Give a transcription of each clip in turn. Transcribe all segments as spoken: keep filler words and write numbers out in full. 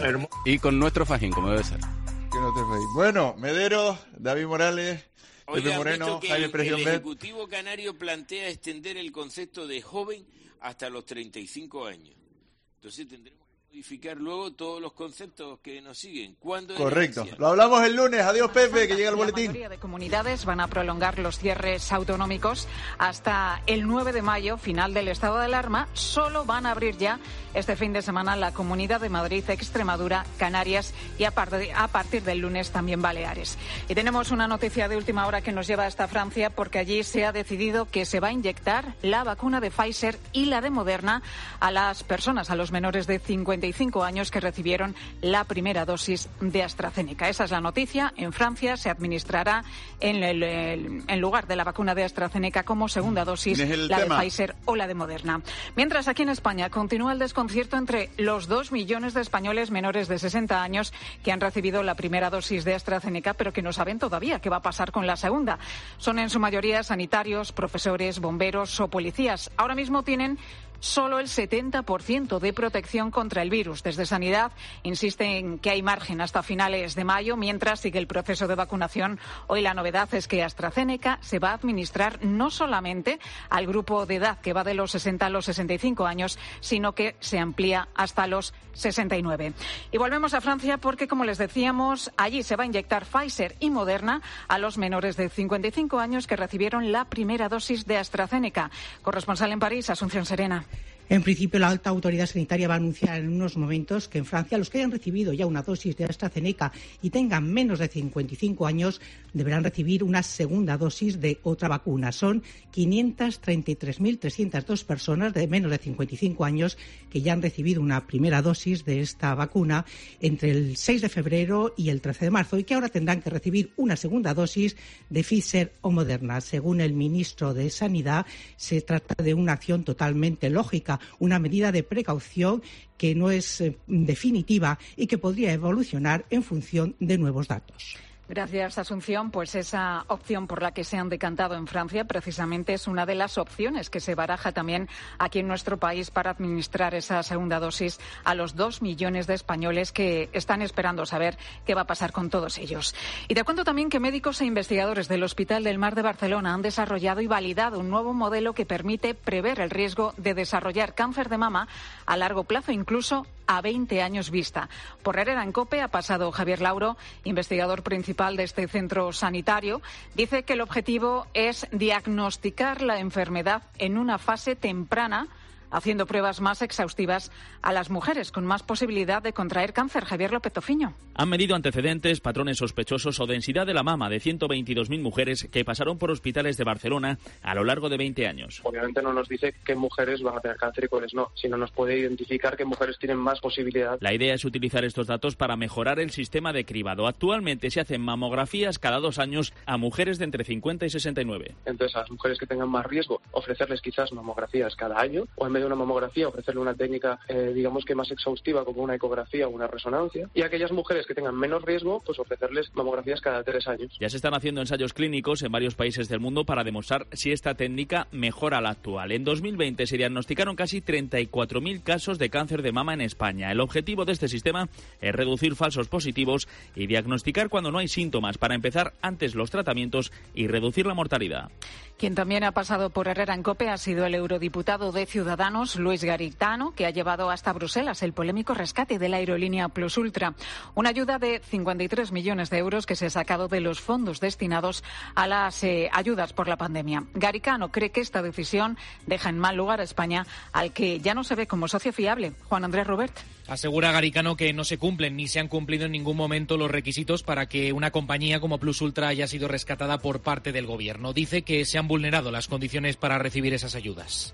Hermo- Y con nuestro fajín, como debe ser. Que no te reís. Bueno, Medero, David Morales, Pepe Oiga, Moreno, que Jaime el, Presión el Bet. Ejecutivo Canario plantea extender el concepto de joven hasta los treinta y cinco años. Entonces tendremos que modificar luego todos los conceptos que nos siguen. ¿Cuándo es Correcto. la ansia? Lo hablamos el lunes. Adiós, Pepe, que llega el La boletín. mayoría de comunidades van a prolongar los cierres autonómicos hasta el nueve de mayo, final del estado de alarma. Solo van a abrir ya este fin de semana la Comunidad de Madrid, Extremadura, Canarias y a partir, a partir del lunes también Baleares. Y tenemos una noticia de última hora que nos lleva hasta Francia, porque allí se ha decidido que se va a inyectar la vacuna de Pfizer y la de Moderna a las personas, a los menores de cincuenta y cinco años que recibieron la primera dosis de AstraZeneca. Esa es la noticia. En Francia se administrará en, el, el, en lugar de la vacuna de AstraZeneca como segunda dosis la tema? de Pfizer o la de Moderna. Mientras aquí en España continúa el desconcierto entre los dos millones de españoles menores de sesenta años que han recibido la primera dosis de AstraZeneca, pero que no saben todavía qué va a pasar con la segunda. Son en su mayoría sanitarios, profesores, bomberos o policías. Ahora mismo tienen solo el setenta por ciento de protección contra el virus. Desde Sanidad insisten que hay margen hasta finales de mayo, mientras sigue el proceso de vacunación. Hoy la novedad es que AstraZeneca se va a administrar no solamente al grupo de edad que va de los sesenta a los sesenta y cinco años, sino que se amplía hasta los sesenta y nueve. Y volvemos a Francia porque, como les decíamos, allí se va a inyectar Pfizer y Moderna a los menores de cincuenta y cinco años que recibieron la primera dosis de AstraZeneca. Corresponsal en París, Asunción Serena. En principio, la alta autoridad sanitaria va a anunciar en unos momentos que en Francia los que hayan recibido ya una dosis de AstraZeneca y tengan menos de cincuenta y cinco años deberán recibir una segunda dosis de otra vacuna. Son quinientas treinta y tres mil trescientas dos personas de menos de cincuenta y cinco años que ya han recibido una primera dosis de esta vacuna entre el seis de febrero y el trece de marzo y que ahora tendrán que recibir una segunda dosis de Pfizer o Moderna. Según el ministro de Sanidad, se trata de una acción totalmente lógica, una medida de precaución que no es eh, definitiva y que podría evolucionar en función de nuevos datos. Gracias, Asunción. Pues esa opción por la que se han decantado en Francia precisamente es una de las opciones que se baraja también aquí en nuestro país para administrar esa segunda dosis a los dos millones de españoles que están esperando saber qué va a pasar con todos ellos. Y te cuento también que médicos e investigadores del Hospital del Mar de Barcelona han desarrollado y validado un nuevo modelo que permite prever el riesgo de desarrollar cáncer de mama a largo plazo, incluso a veinte años vista. Por Herrera en COPE ha pasado Javier Lauro, investigador principal de este centro sanitario. Dice que el objetivo es diagnosticar la enfermedad en una fase temprana, haciendo pruebas más exhaustivas a las mujeres con más posibilidad de contraer cáncer. Javier López Tofiño. Han medido antecedentes, patrones sospechosos o densidad de la mama de ciento veintidós mil mujeres que pasaron por hospitales de Barcelona a lo largo de veinte años. Obviamente no nos dice qué mujeres van a tener cáncer y cuáles no, sino nos puede identificar qué mujeres tienen más posibilidad. La idea es utilizar estos datos para mejorar el sistema de cribado. Actualmente se hacen mamografías cada dos años a mujeres de entre cincuenta y sesenta y nueve. Entonces, a las mujeres que tengan más riesgo, ofrecerles quizás mamografías cada año, o en vez de una mamografía, ofrecerle una técnica, eh, digamos que más exhaustiva, como una ecografía o una resonancia. Y a aquellas mujeres que tengan menos riesgo, pues ofrecerles mamografías cada tres años. Ya se están haciendo ensayos clínicos en varios países del mundo para demostrar si esta técnica mejora la actual. En dos mil veinte se diagnosticaron casi treinta y cuatro mil casos de cáncer de mama en España. El objetivo de este sistema es reducir falsos positivos y diagnosticar cuando no hay síntomas para empezar antes los tratamientos y reducir la mortalidad. Quien también ha pasado por Herrera en COPE ha sido el eurodiputado de Ciudadanos, Luis Garitano, que ha llevado hasta Bruselas el polémico rescate de la aerolínea Plus Ultra. Una ayuda de cincuenta y tres millones de euros que se ha sacado de los fondos destinados a las eh, ayudas por la pandemia. Garitano cree que esta decisión deja en mal lugar a España, al que ya no se ve como socio fiable. Juan Andrés Rubert. Asegura Garicano que no se cumplen ni se han cumplido en ningún momento los requisitos para que una compañía como Plus Ultra haya sido rescatada por parte del Gobierno. Dice que se han vulnerado las condiciones para recibir esas ayudas.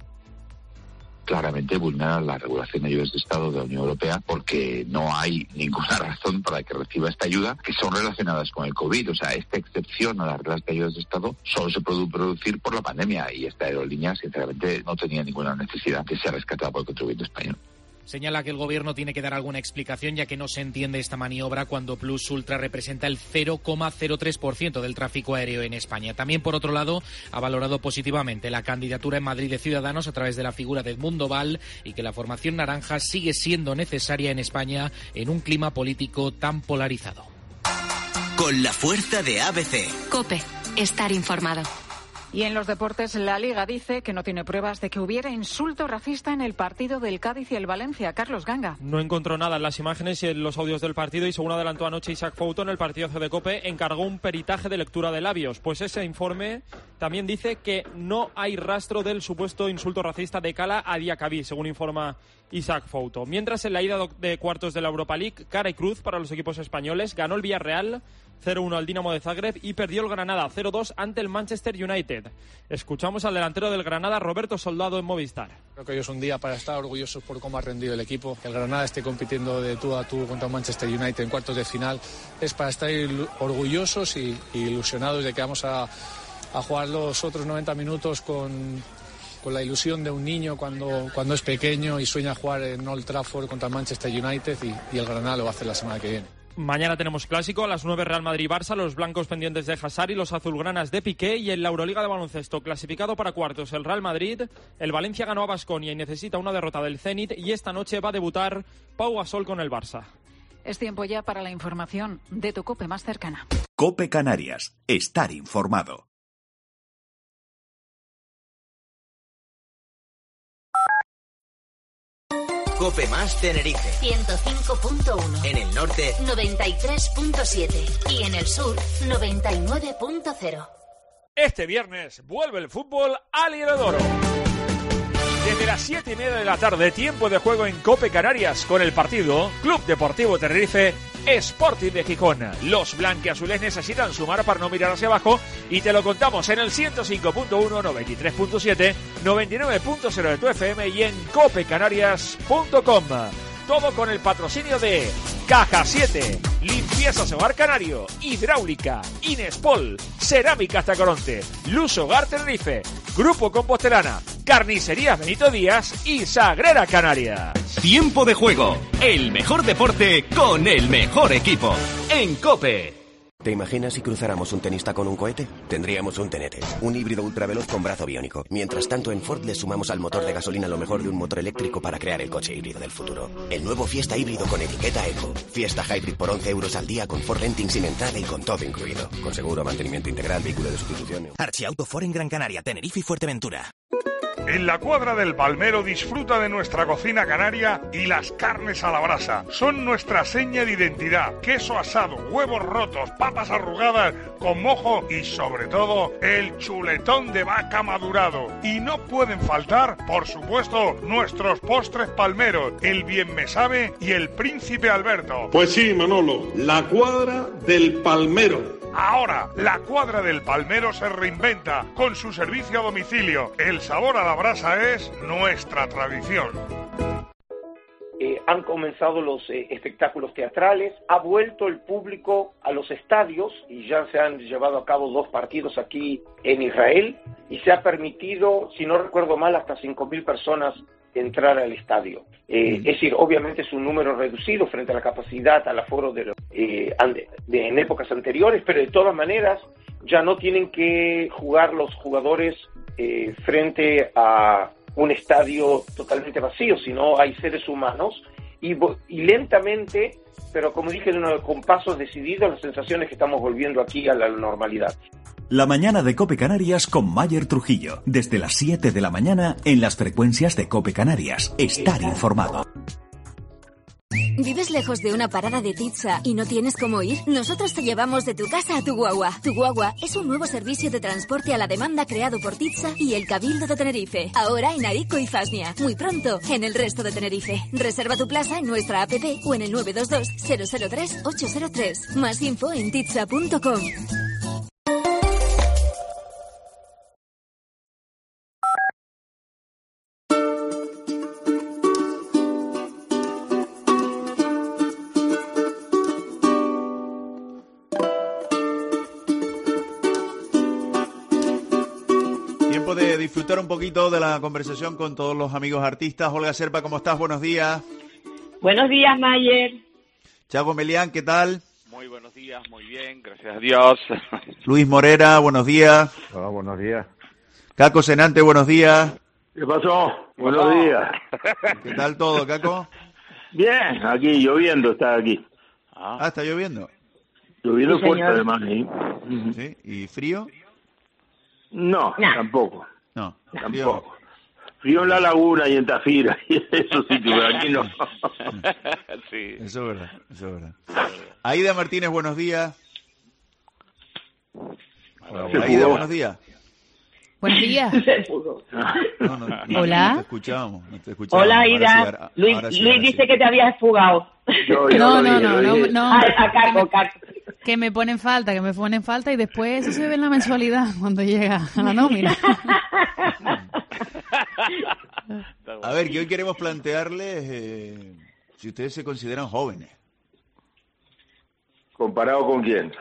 Claramente vulnera la regulación de ayudas de Estado de la Unión Europea porque no hay ninguna razón para que reciba esta ayuda que son relacionadas con el COVID. O sea, esta excepción a las reglas de ayudas de Estado solo se puede producir por la pandemia y esta aerolínea, sinceramente, no tenía ninguna necesidad de ser rescatada por el contribuyente español. Señala que el gobierno tiene que dar alguna explicación, ya que no se entiende esta maniobra cuando Plus Ultra representa el cero coma cero tres por ciento del tráfico aéreo en España. También, por otro lado, ha valorado positivamente la candidatura en Madrid de Ciudadanos a través de la figura de Edmundo Val y que la formación naranja sigue siendo necesaria en España en un clima político tan polarizado. Con la fuerza de A B C. COPE. Estar informado. Y en los deportes, la Liga dice que no tiene pruebas de que hubiera insulto racista en el partido del Cádiz y el Valencia. Carlos Ganga. No encontró nada en las imágenes y en los audios del partido y, según adelantó anoche Isaac Fouto en el partidazo de COPE, encargó un peritaje de lectura de labios. Pues ese informe también dice que no hay rastro del supuesto insulto racista de Cala a Diacabí, según informa Isaac Fouto. Mientras, en la ida de cuartos de la Europa League, cara y cruz para los equipos españoles, ganó el Villarreal cero uno al Dinamo de Zagreb y perdió el Granada cero dos ante el Manchester United. Escuchamos al delantero del Granada, Roberto Soldado, en Movistar. Creo que hoy es un día para estar orgullosos por cómo ha rendido el equipo. Que el Granada esté compitiendo de tú a tú contra el Manchester United en cuartos de final es para estar orgullosos y, y ilusionados de que vamos a, a jugar los otros noventa minutos con, con la ilusión de un niño cuando, cuando es pequeño y sueña jugar en Old Trafford contra el Manchester United, y, y el Granada lo va a hacer la semana que viene. Mañana tenemos clásico, a las nueve Real Madrid-Barça, los blancos pendientes de Hazard y los azulgranas de Piqué. Y en la Euroliga de baloncesto, clasificado para cuartos el Real Madrid, el Valencia ganó a Baskonia y necesita una derrota del Zenit, y esta noche va a debutar Pau Gasol con el Barça. Es tiempo ya para la información de tu COPE más cercana. COPE Canarias, estar informado. COPE más Tenerife. ciento cinco punto uno. En el norte, noventa y tres punto siete. Y en el sur, noventa y nueve punto cero. Este viernes vuelve el fútbol al Heliodoro. Desde las siete y media de la tarde, tiempo de juego en COPE Canarias con el partido Club Deportivo Tenerife Sporting de Gijón. Los blanquiazules necesitan sumar para no mirar hacia abajo y te lo contamos en el ciento cinco punto uno, noventa y tres punto siete, noventa y nueve punto cero de tu F M y en cope canarias punto com. Todo con el patrocinio de Caja siete, Limpiezas Hogar Canario, Hidráulica, Inespol, Cerámicas Tacoronte, Luz Hogar Tenerife, Grupo Compostelana, Carnicerías Benito Díaz y Sagrera Canarias. Tiempo de juego, el mejor deporte con el mejor equipo. En COPE. ¿Te imaginas si cruzáramos un tenista con un cohete? Tendríamos un Tenete, un híbrido ultraveloz con brazo biónico. Mientras tanto, en Ford le sumamos al motor de gasolina lo mejor de un motor eléctrico para crear el coche híbrido del futuro. El nuevo Fiesta híbrido con etiqueta Eco. Fiesta Hybrid por once euros al día con Ford Renting sin entrada y con todo incluido. Con seguro, mantenimiento integral, vehículo de sustitución. Archiauto Ford en Gran Canaria, Tenerife y Fuerteventura. En la Cuadra del Palmero disfruta de nuestra cocina canaria y las carnes a la brasa. Son nuestra seña de identidad. Queso asado, huevos rotos, papas arrugadas con mojo y, sobre todo, el chuletón de vaca madurado. Y no pueden faltar, por supuesto, nuestros postres palmeros, el Bien Me Sabe y el Príncipe Alberto. Pues sí, Manolo, la Cuadra del Palmero. Ahora, la Cuadra del Palmero se reinventa con su servicio a domicilio. El sabor a la brasa es nuestra tradición. Eh, han comenzado los eh, espectáculos teatrales, ha vuelto el público a los estadios y ya se han llevado a cabo dos partidos aquí en Israel y se ha permitido, si no recuerdo mal, hasta cinco mil personas entrar al estadio. Eh, es decir, obviamente es un número reducido frente a la capacidad, al aforo de, eh, de en épocas anteriores, pero de todas maneras ya no tienen que jugar los jugadores eh, frente a un estadio totalmente vacío, sino hay seres humanos y, y lentamente, pero como dije, con pasos decididos, la sensación es que estamos volviendo aquí a la normalidad. La mañana de COPE Canarias con Mayer Trujillo. Desde las siete de la mañana en las frecuencias de COPE Canarias. Estar informado. ¿Vives lejos de una parada de pizza y no tienes cómo ir? Nosotros te llevamos de tu casa a tu guagua. Tu guagua es un nuevo servicio de transporte a la demanda creado por Pizza y el Cabildo de Tenerife. Ahora en Arico y Fasnia. Muy pronto en el resto de Tenerife. Reserva tu plaza en nuestra app o en el nueve dos dos, cero cero tres, ocho cero tres. Más info en pizza punto com. Disfrutar un poquito de la conversación con todos los amigos artistas. Olga Serpa, ¿cómo estás? Buenos días. Buenos días, Mayer. Chago Melián, ¿qué tal? Muy buenos días, muy bien, gracias a Dios. Luis Morera, buenos días. Hola, buenos días. Caco Senante, buenos días. ¿Qué pasó? Buenos no. días. ¿Qué tal todo, Caco? Bien, aquí lloviendo, está aquí. Ah, ah está lloviendo. Lloviendo sí, fuerte, señor. además. ¿Sí? Uh-huh. ¿Sí? ¿Y frío? No, nah. tampoco. No, tampoco. Frío en la laguna y en Tafira, y eso sí, pero aquí no. Sí. Eso es verdad, eso es verdad. Aida Martínez, buenos días. Hola, Aida, buenos días. Buenos días. No, no, no, Hola. No te escuchamos, no te escuchamos. Hola, Ahora Aida. sí, ahora, Luis, ahora sí, Luis ahora dice sí. que te habías fugado. Yo, yo no, no, dije, no, no, no. A, a Caco, Caco. Que me ponen falta, que me ponen falta y después eso se ve en la mensualidad cuando llega a la nómina. A ver, que hoy queremos plantearles eh, si ustedes se consideran jóvenes. ¿Comparado con quién?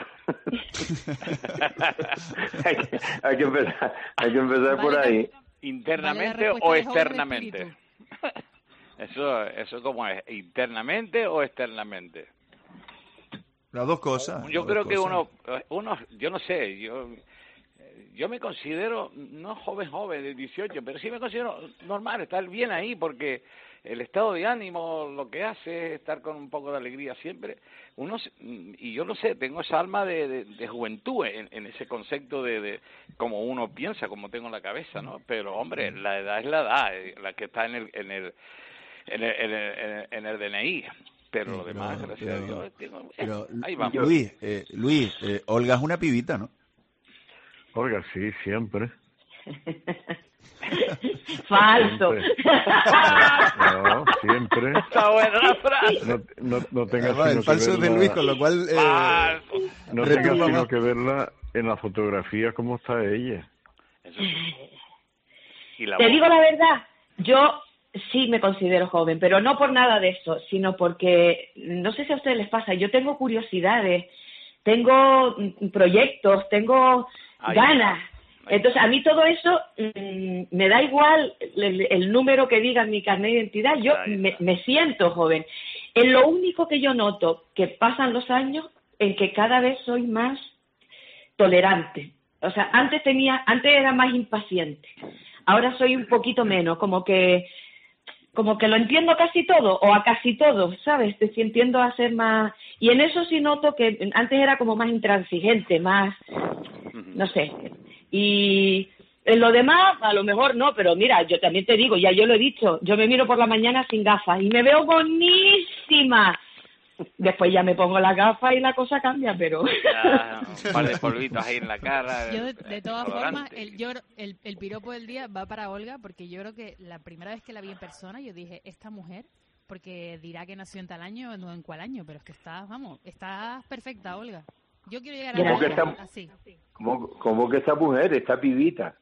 hay, que, hay que empezar, hay que empezar vale, por ahí. ¿Internamente vale o externamente? Eso, eso como es, internamente o externamente. Las dos cosas. Yo las creo dos que cosas. uno, uno, yo no sé, yo, yo me considero no joven joven de dieciocho, pero sí me considero normal, estar bien ahí, porque el estado de ánimo lo que hace es estar con un poco de alegría siempre. Uno, y yo lo sé, tengo esa alma de, de, de juventud en, en ese concepto de, de como uno piensa, como tengo en la cabeza, ¿no? Pero hombre, la edad es la edad, la que está en el en el en el, en el, en el D N I. Pero lo demás, pero, gracias pero, a Dios, tengo, eh, pero, ahí vamos. Luis, eh, Luis, eh, Olga es una pibita, ¿no? Olga, sí, siempre. Falso. Siempre. No, siempre. Está buena la frase. No, no, no tengas Además, el falso es de Luis, con lo cual... Eh, no tengas sino que verla en la fotografía como está ella. Eso sí. ¿Y la Te voz? digo la verdad, yo... sí me considero joven, pero no por nada de eso, sino porque, no sé si a ustedes les pasa, yo tengo curiosidades, tengo proyectos, tengo Ay, ganas. Ay, Entonces, a mí todo eso mmm, me da igual el, el número que diga en mi carnet de identidad, yo me, me siento joven. Es lo único que yo noto, que pasan los años, en que cada vez soy más tolerante. O sea, antes tenía, antes era más impaciente, ahora soy un poquito menos, como que como que lo entiendo casi todo, o a casi todo, ¿sabes? Te entiendo a ser más... Y en eso sí noto que antes era como más intransigente, más... no sé. Y en lo demás, a lo mejor no, pero mira, yo también te digo, ya yo lo he dicho, yo me miro por la mañana sin gafas y me veo buenísima. Después ya me pongo las gafas y la cosa cambia, pero... Ya, un par de polvitos ahí en la cara. Yo, de, de todas formas, el, yo, el, el piropo del día va para Olga, porque yo creo que la primera vez que la vi en persona, yo dije, esta mujer, porque dirá que nació en tal año, no en cuál año, pero es que está, vamos, está perfecta, Olga. Yo quiero llegar a ¿Cómo que está, así. ¿cómo, ¿Cómo que esta mujer, esta pibita?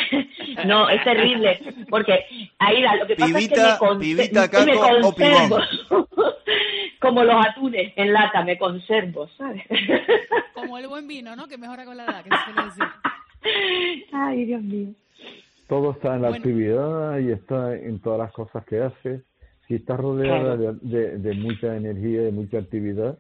No, es terrible, porque ahí lo que pasa pibita, es que me, con, pibita, Caco, me conservo. O Como los atunes en lata, me conservo, ¿sabes? Como el buen vino, ¿no? Que mejora con la edad, que se suele decir. Ay, Dios mío. Todo está en la bueno. actividad y está en todas las cosas que hace. Si estás rodeada Claro. de, de, de mucha energía, de mucha actividad,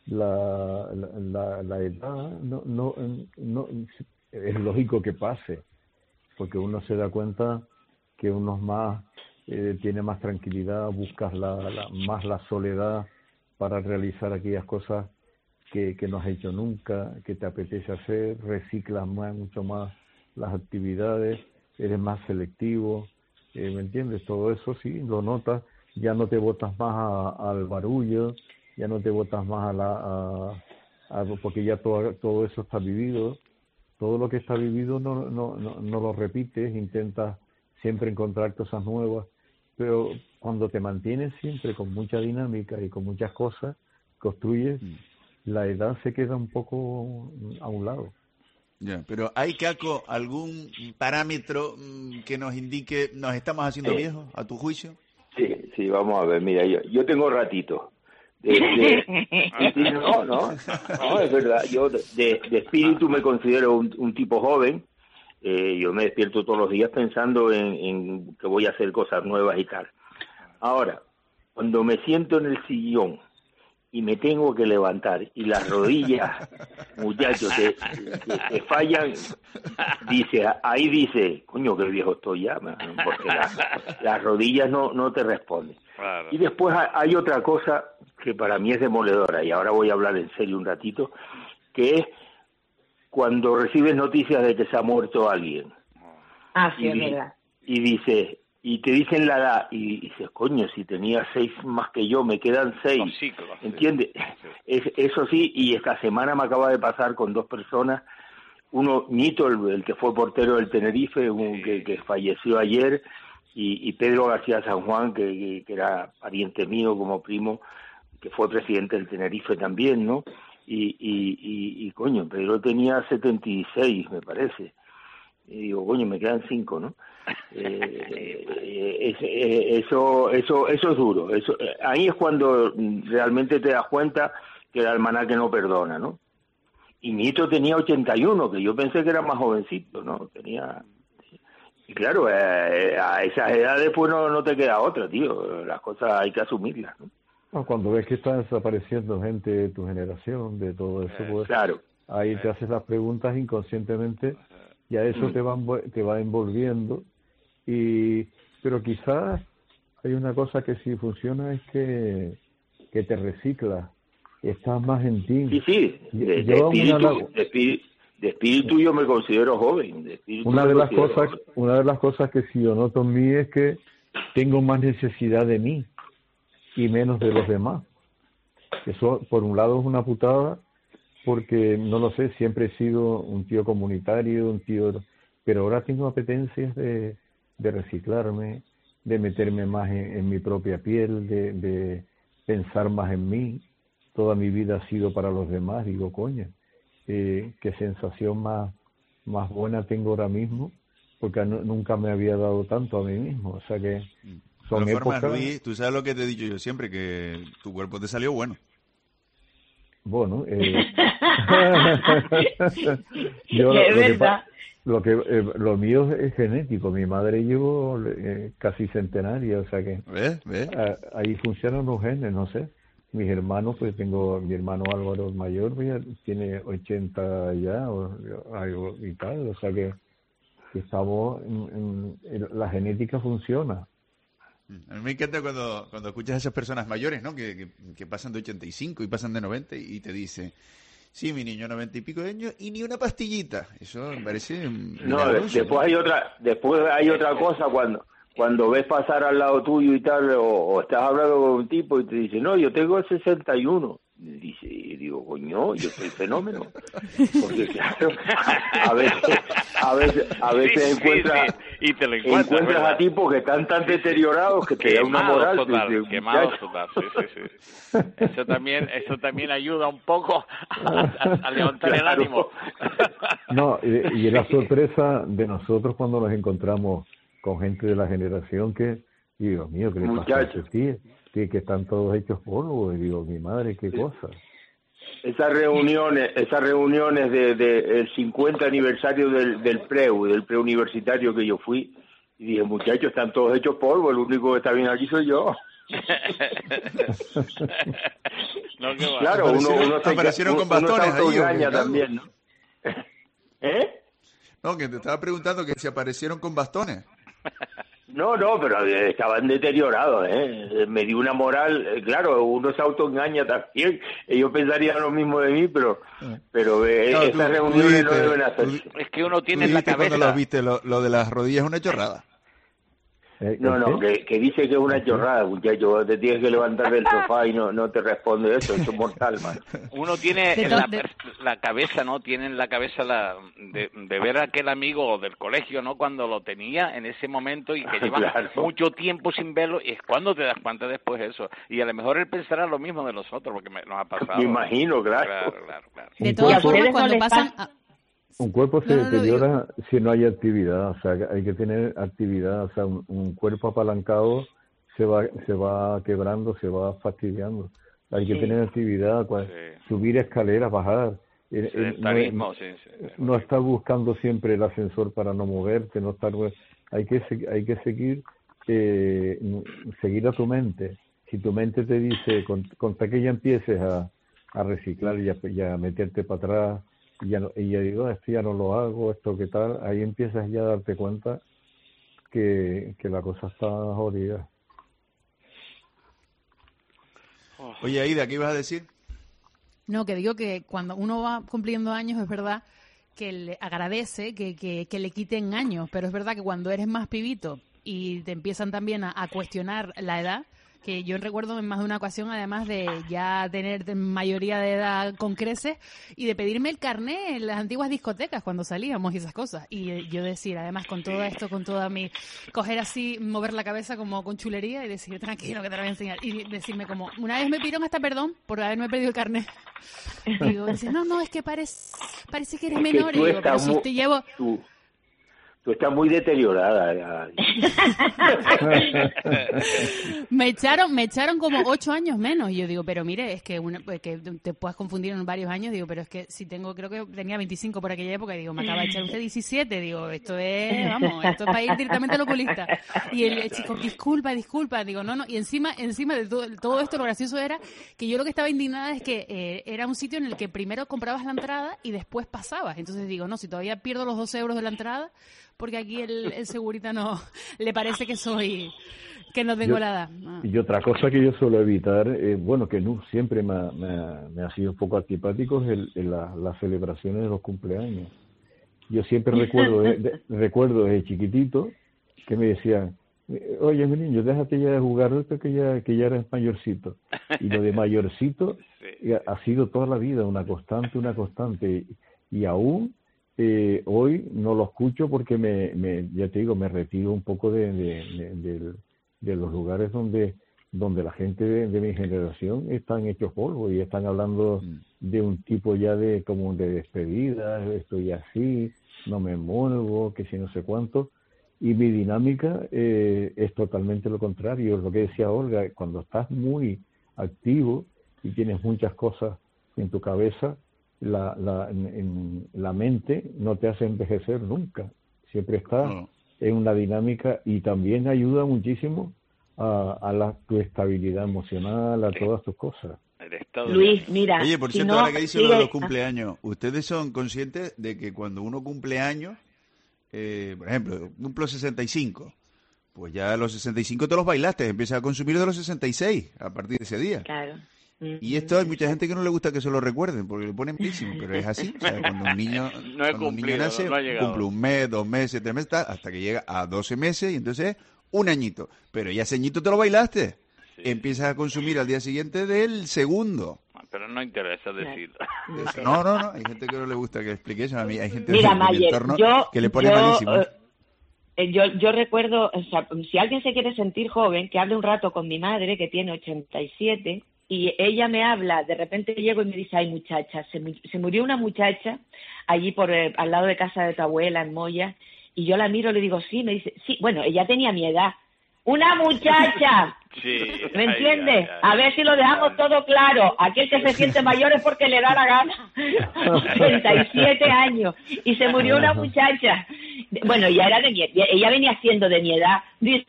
la, la, la, la edad no, no, no es lógico que pase, porque uno se da cuenta que uno es más, eh, tiene más tranquilidad, buscas la, la, más la soledad para realizar aquellas cosas que, que no has hecho nunca, que te apetece hacer, reciclas más, mucho más las actividades, eres más selectivo, eh, ¿me entiendes? Todo eso sí, lo notas, ya no te botas más a, al barullo, ya no te botas más a la... A, a, porque ya todo, todo eso está vivido, todo lo que está vivido no, no, no, no lo repites, intentas siempre encontrar cosas nuevas, pero cuando te mantienes siempre con mucha dinámica y con muchas cosas, construyes, mm. la edad se queda un poco a un lado. Ya, pero ¿hay, Caco, algún parámetro que nos indique nos estamos haciendo sí. viejos, a tu juicio? Sí, sí, vamos a ver, mira, yo, yo tengo ratito. De, de, no, no, no, es verdad, yo de, de espíritu me considero un, un tipo joven. Eh, yo me despierto todos los días pensando en, en que voy a hacer cosas nuevas y tal. Ahora, cuando me siento en el sillón y me tengo que levantar y las rodillas, muchachos, te, te, te fallan, dice, ahí dice, coño, qué viejo estoy ya, porque las, las rodillas no, no te responden. Claro. Y después hay otra cosa que para mí es demoledora, y ahora voy a hablar en serio un ratito, que es cuando recibes noticias de que se ha muerto alguien. Ah, sí, y, es verdad. Y dices, y te dicen la edad, y dices, coño, si tenía seis más que yo, me quedan seis. Ciclos, ¿entiendes? Sí. Es, eso sí, y esta semana me acaba de pasar con dos personas, uno, Nito, el, el que fue portero del Tenerife, un, sí. que, que falleció ayer, y, y Pedro García San Juan, que, que, que era pariente mío como primo, que fue presidente del Tenerife también, ¿no? Y, y, y, y coño, Pedro tenía setenta y seis, me parece. Y digo, coño, me quedan cinco, ¿no? Eh, eh, eh, eso, eso, eso es duro. Eso, eh, ahí es cuando realmente te das cuenta que el almanaque no perdona, ¿no? Y Nito tenía ochenta y uno, que yo pensé que era más jovencito, ¿no? Tenía... Y claro, eh, a esas edades pues no, no te queda otra, tío. Las cosas hay que asumirlas, ¿no? No, cuando ves que está desapareciendo gente de tu generación, de todo eso, pues claro. ahí te haces las preguntas inconscientemente y a eso mm. te, van, te va envolviendo. Y pero quizás hay una cosa que sí funciona, es que, que te recicla, estás más en ti. Sí, sí, de, de, espíritu, una... de, espíritu, de espíritu yo me considero joven. De espíritu una, de las cosas, joven. una de las cosas que sí yo noto en mí es que tengo más necesidad de mí y menos de los demás. Eso, por un lado, es una putada, porque, no lo sé, siempre he sido un tío comunitario, un tío... Pero ahora tengo apetencias de, de reciclarme, de meterme más en, en mi propia piel, de, de pensar más en mí. Toda mi vida ha sido para los demás. Digo, coño, eh, qué sensación más, más buena tengo ahora mismo, porque no, nunca me había dado tanto a mí mismo. O sea que... De todas formas, Luis, tú sabes lo que te he dicho yo siempre, que tu cuerpo te salió bueno. Bueno, eh... yo, es lo, verdad. Que, lo, que, eh, lo mío es genético. Mi madre llevo eh, casi centenaria, o sea que ¿Ves? ¿Ves? Eh, ahí funcionan los genes, no sé. Mis hermanos, pues tengo mi hermano Álvaro el mayor, ya tiene ochenta ya o, algo y tal, o sea que, que estamos en, en, en, la genética funciona. A mí me encanta cuando, cuando escuchas a esas personas mayores, ¿no? Que, que, que pasan de ochenta y cinco y pasan de noventa y te dice, sí, mi niño, noventa y pico de años y ni una pastillita. Eso me parece... No, después ¿no? hay otra después hay otra cosa cuando cuando ves pasar al lado tuyo y tal, o, o estás hablando con un tipo y te dice, no, yo tengo sesenta y uno. Dice, y digo, coño, yo soy fenómeno. Porque claro, a veces, a veces, a veces sí, encuentras, sí, sí. Y te lo encuentras, encuentras a tipos que están tan deteriorados que te da una moral. Total, te, quemados total, sí, sí, sí. Eso también, eso también ayuda un poco a, a, a levantar claro. el ánimo. No, y, y la sorpresa de nosotros cuando nos encontramos con gente de la generación que, Dios mío, ¿qué le pasa a este tío? Que, que están todos hechos polvo, y digo, mi madre, qué cosa. Esas reuniones, esas reuniones de, de el cincuenta aniversario del, del preu, del preuniversitario que yo fui, y dije, muchachos, están todos hechos polvo, el único que está bien aquí soy yo. No, qué claro, uno, uno se aparecieron con bastones ahí, también, ¿no? ¿Eh? No, que te estaba preguntando que si aparecieron con bastones. No, no, pero estaban deteriorados, ¿eh? Me dio una moral, claro, uno se autoengaña también, ellos pensarían lo mismo de mí, pero pero eh, claro, esas tú, reuniones tú dijiste, no deben hacer. Es que uno tiene en la cabeza... cuando lo viste, lo, lo de las rodillas es una chorrada. No, no, que, que dice que es una chorrada, muchacho, te tienes que levantar del sofá y no no te responde eso, eso es mortal, man. Uno tiene en la, la cabeza, ¿no? Tiene en la cabeza la de, de ver a aquel amigo del colegio, ¿no? Cuando lo tenía en ese momento y que lleva claro. mucho tiempo sin verlo, y es cuando te das cuenta después de eso. Y a lo mejor él pensará lo mismo de nosotros, porque me, nos ha pasado. Me imagino, claro. Claro, claro, claro. De todas formas, cuando pasan... A... Un cuerpo se no, no, deteriora no, si no hay actividad, o sea, hay que tener actividad, o sea, un, un cuerpo apalancado se va se va quebrando, se va fastidiando. Hay que sí. tener actividad, pues, sí. subir escaleras, bajar. Sedentarismo, no, sí, sí, sí. no estar buscando siempre el ascensor para no moverte, no estar, hay que hay que seguir eh, seguir a tu mente si tu mente te dice, con, con que ya empieces a, a reciclar y a, y a meterte para atrás, y ya, no, y ya digo, esto ya no lo hago, esto qué tal, ahí empiezas ya a darte cuenta que, que la cosa está jodida. Oye, Aida, ¿qué ibas a decir? No, que digo que cuando uno va cumpliendo años es verdad que le agradece que, que, que le quiten años, pero es verdad que cuando eres más pibito y te empiezan también a, a cuestionar la edad, que yo recuerdo en más de una ocasión, además de ya tener mayoría de edad con creces, y de pedirme el carné en las antiguas discotecas cuando salíamos y esas cosas. Y yo decir, además, con todo esto, con toda mi... coger así, mover la cabeza como con chulería y decir, tranquilo, que te lo voy a enseñar. Y decirme como, una vez me pidieron hasta perdón por haberme perdido el carné. Digo, dice, no, no, es que parece, parece que eres es menor. Que y digo, pero si te llevo... Tú. Tú estás muy deteriorada. me echaron me echaron como ocho años menos. Y yo digo, pero mire, es que, una, que te puedes confundir en varios años. Digo, pero es que si tengo, creo que tenía veinticinco por aquella época. Y digo, me acaba de echar usted diecisiete. Digo, esto es, vamos, esto es para ir directamente al oculista. Y el, el chico, disculpa, disculpa. Digo, no, no. Y encima encima de todo, todo esto, lo gracioso era que yo lo que estaba indignada es que eh, era un sitio en el que primero comprabas la entrada y después pasabas. Entonces digo, no, si todavía pierdo los doce euros de la entrada... porque aquí el, el segurita no le parece que soy que no tengo yo, la edad. Ah. Y otra cosa que yo suelo evitar, eh, bueno, que no siempre me ha, me, ha, me ha sido un poco antipático, es el, el, la, las celebraciones de los cumpleaños. Yo siempre recuerdo de, de, recuerdo desde chiquitito que me decían, oye, mi niño, déjate ya de jugar esto que ya, que ya eres mayorcito. Y lo de mayorcito sí. ha sido toda la vida una constante, una constante. Y aún... Eh, hoy no lo escucho porque me, me ya te digo me retiro un poco de, de, de, de, de los lugares donde donde la gente de, de mi generación están hechos polvo y están hablando mm. de un tipo ya de como de despedida, estoy así, no me muevo, que si no sé cuánto, y mi dinámica eh, es totalmente lo contrario. Lo que decía Olga, cuando estás muy activo y tienes muchas cosas en tu cabeza, La, la, en, en, la mente no te hace envejecer nunca, siempre está no. en una dinámica y también ayuda muchísimo a, a la, tu estabilidad emocional, a todas tus cosas. Luis, mira, oye, por si cierto, no, ahora que dice sigue... lo de los cumpleaños, ¿ustedes son conscientes de que cuando uno cumple años, eh, por ejemplo, cumplo sesenta y cinco, pues ya a los sesenta y cinco te los bailaste, empiezas a consumir de los sesenta y seis a partir de ese día? Claro. Y esto hay mucha gente que no le gusta que se lo recuerden, porque le ponen malísimo, pero es así. O sea, cuando un niño, no he cuando un niño nace, no ha cumple un mes, dos meses, tres meses, hasta que llega a doce meses y entonces un añito. Pero ya ese añito te lo bailaste. Sí. Empiezas a consumir al día siguiente del segundo. Pero no interesa decirlo. No, no, no. Hay gente que no le gusta que explique eso. A mí hay gente Mira, en Mayer, mi entorno yo, que le pone yo, malísimo. Eh, yo, yo recuerdo, o sea, si alguien se quiere sentir joven, que hable un rato con mi madre, que tiene ochenta y siete, y ella me habla, de repente llego y me dice, ay muchacha, se, se murió una muchacha allí por eh, al lado de casa de tu abuela, en Moya, y yo la miro y le digo, sí, me dice, sí, bueno, ella tenía mi edad, ¡una muchacha! Sí, ¿me entiendes? Ay, ay, ay. A ver si lo dejamos todo claro, aquel que se siente mayor es porque le da la gana, ochenta y siete años, y se murió una muchacha. Bueno, ya era de mi, ella venía siendo de mi edad. Dice,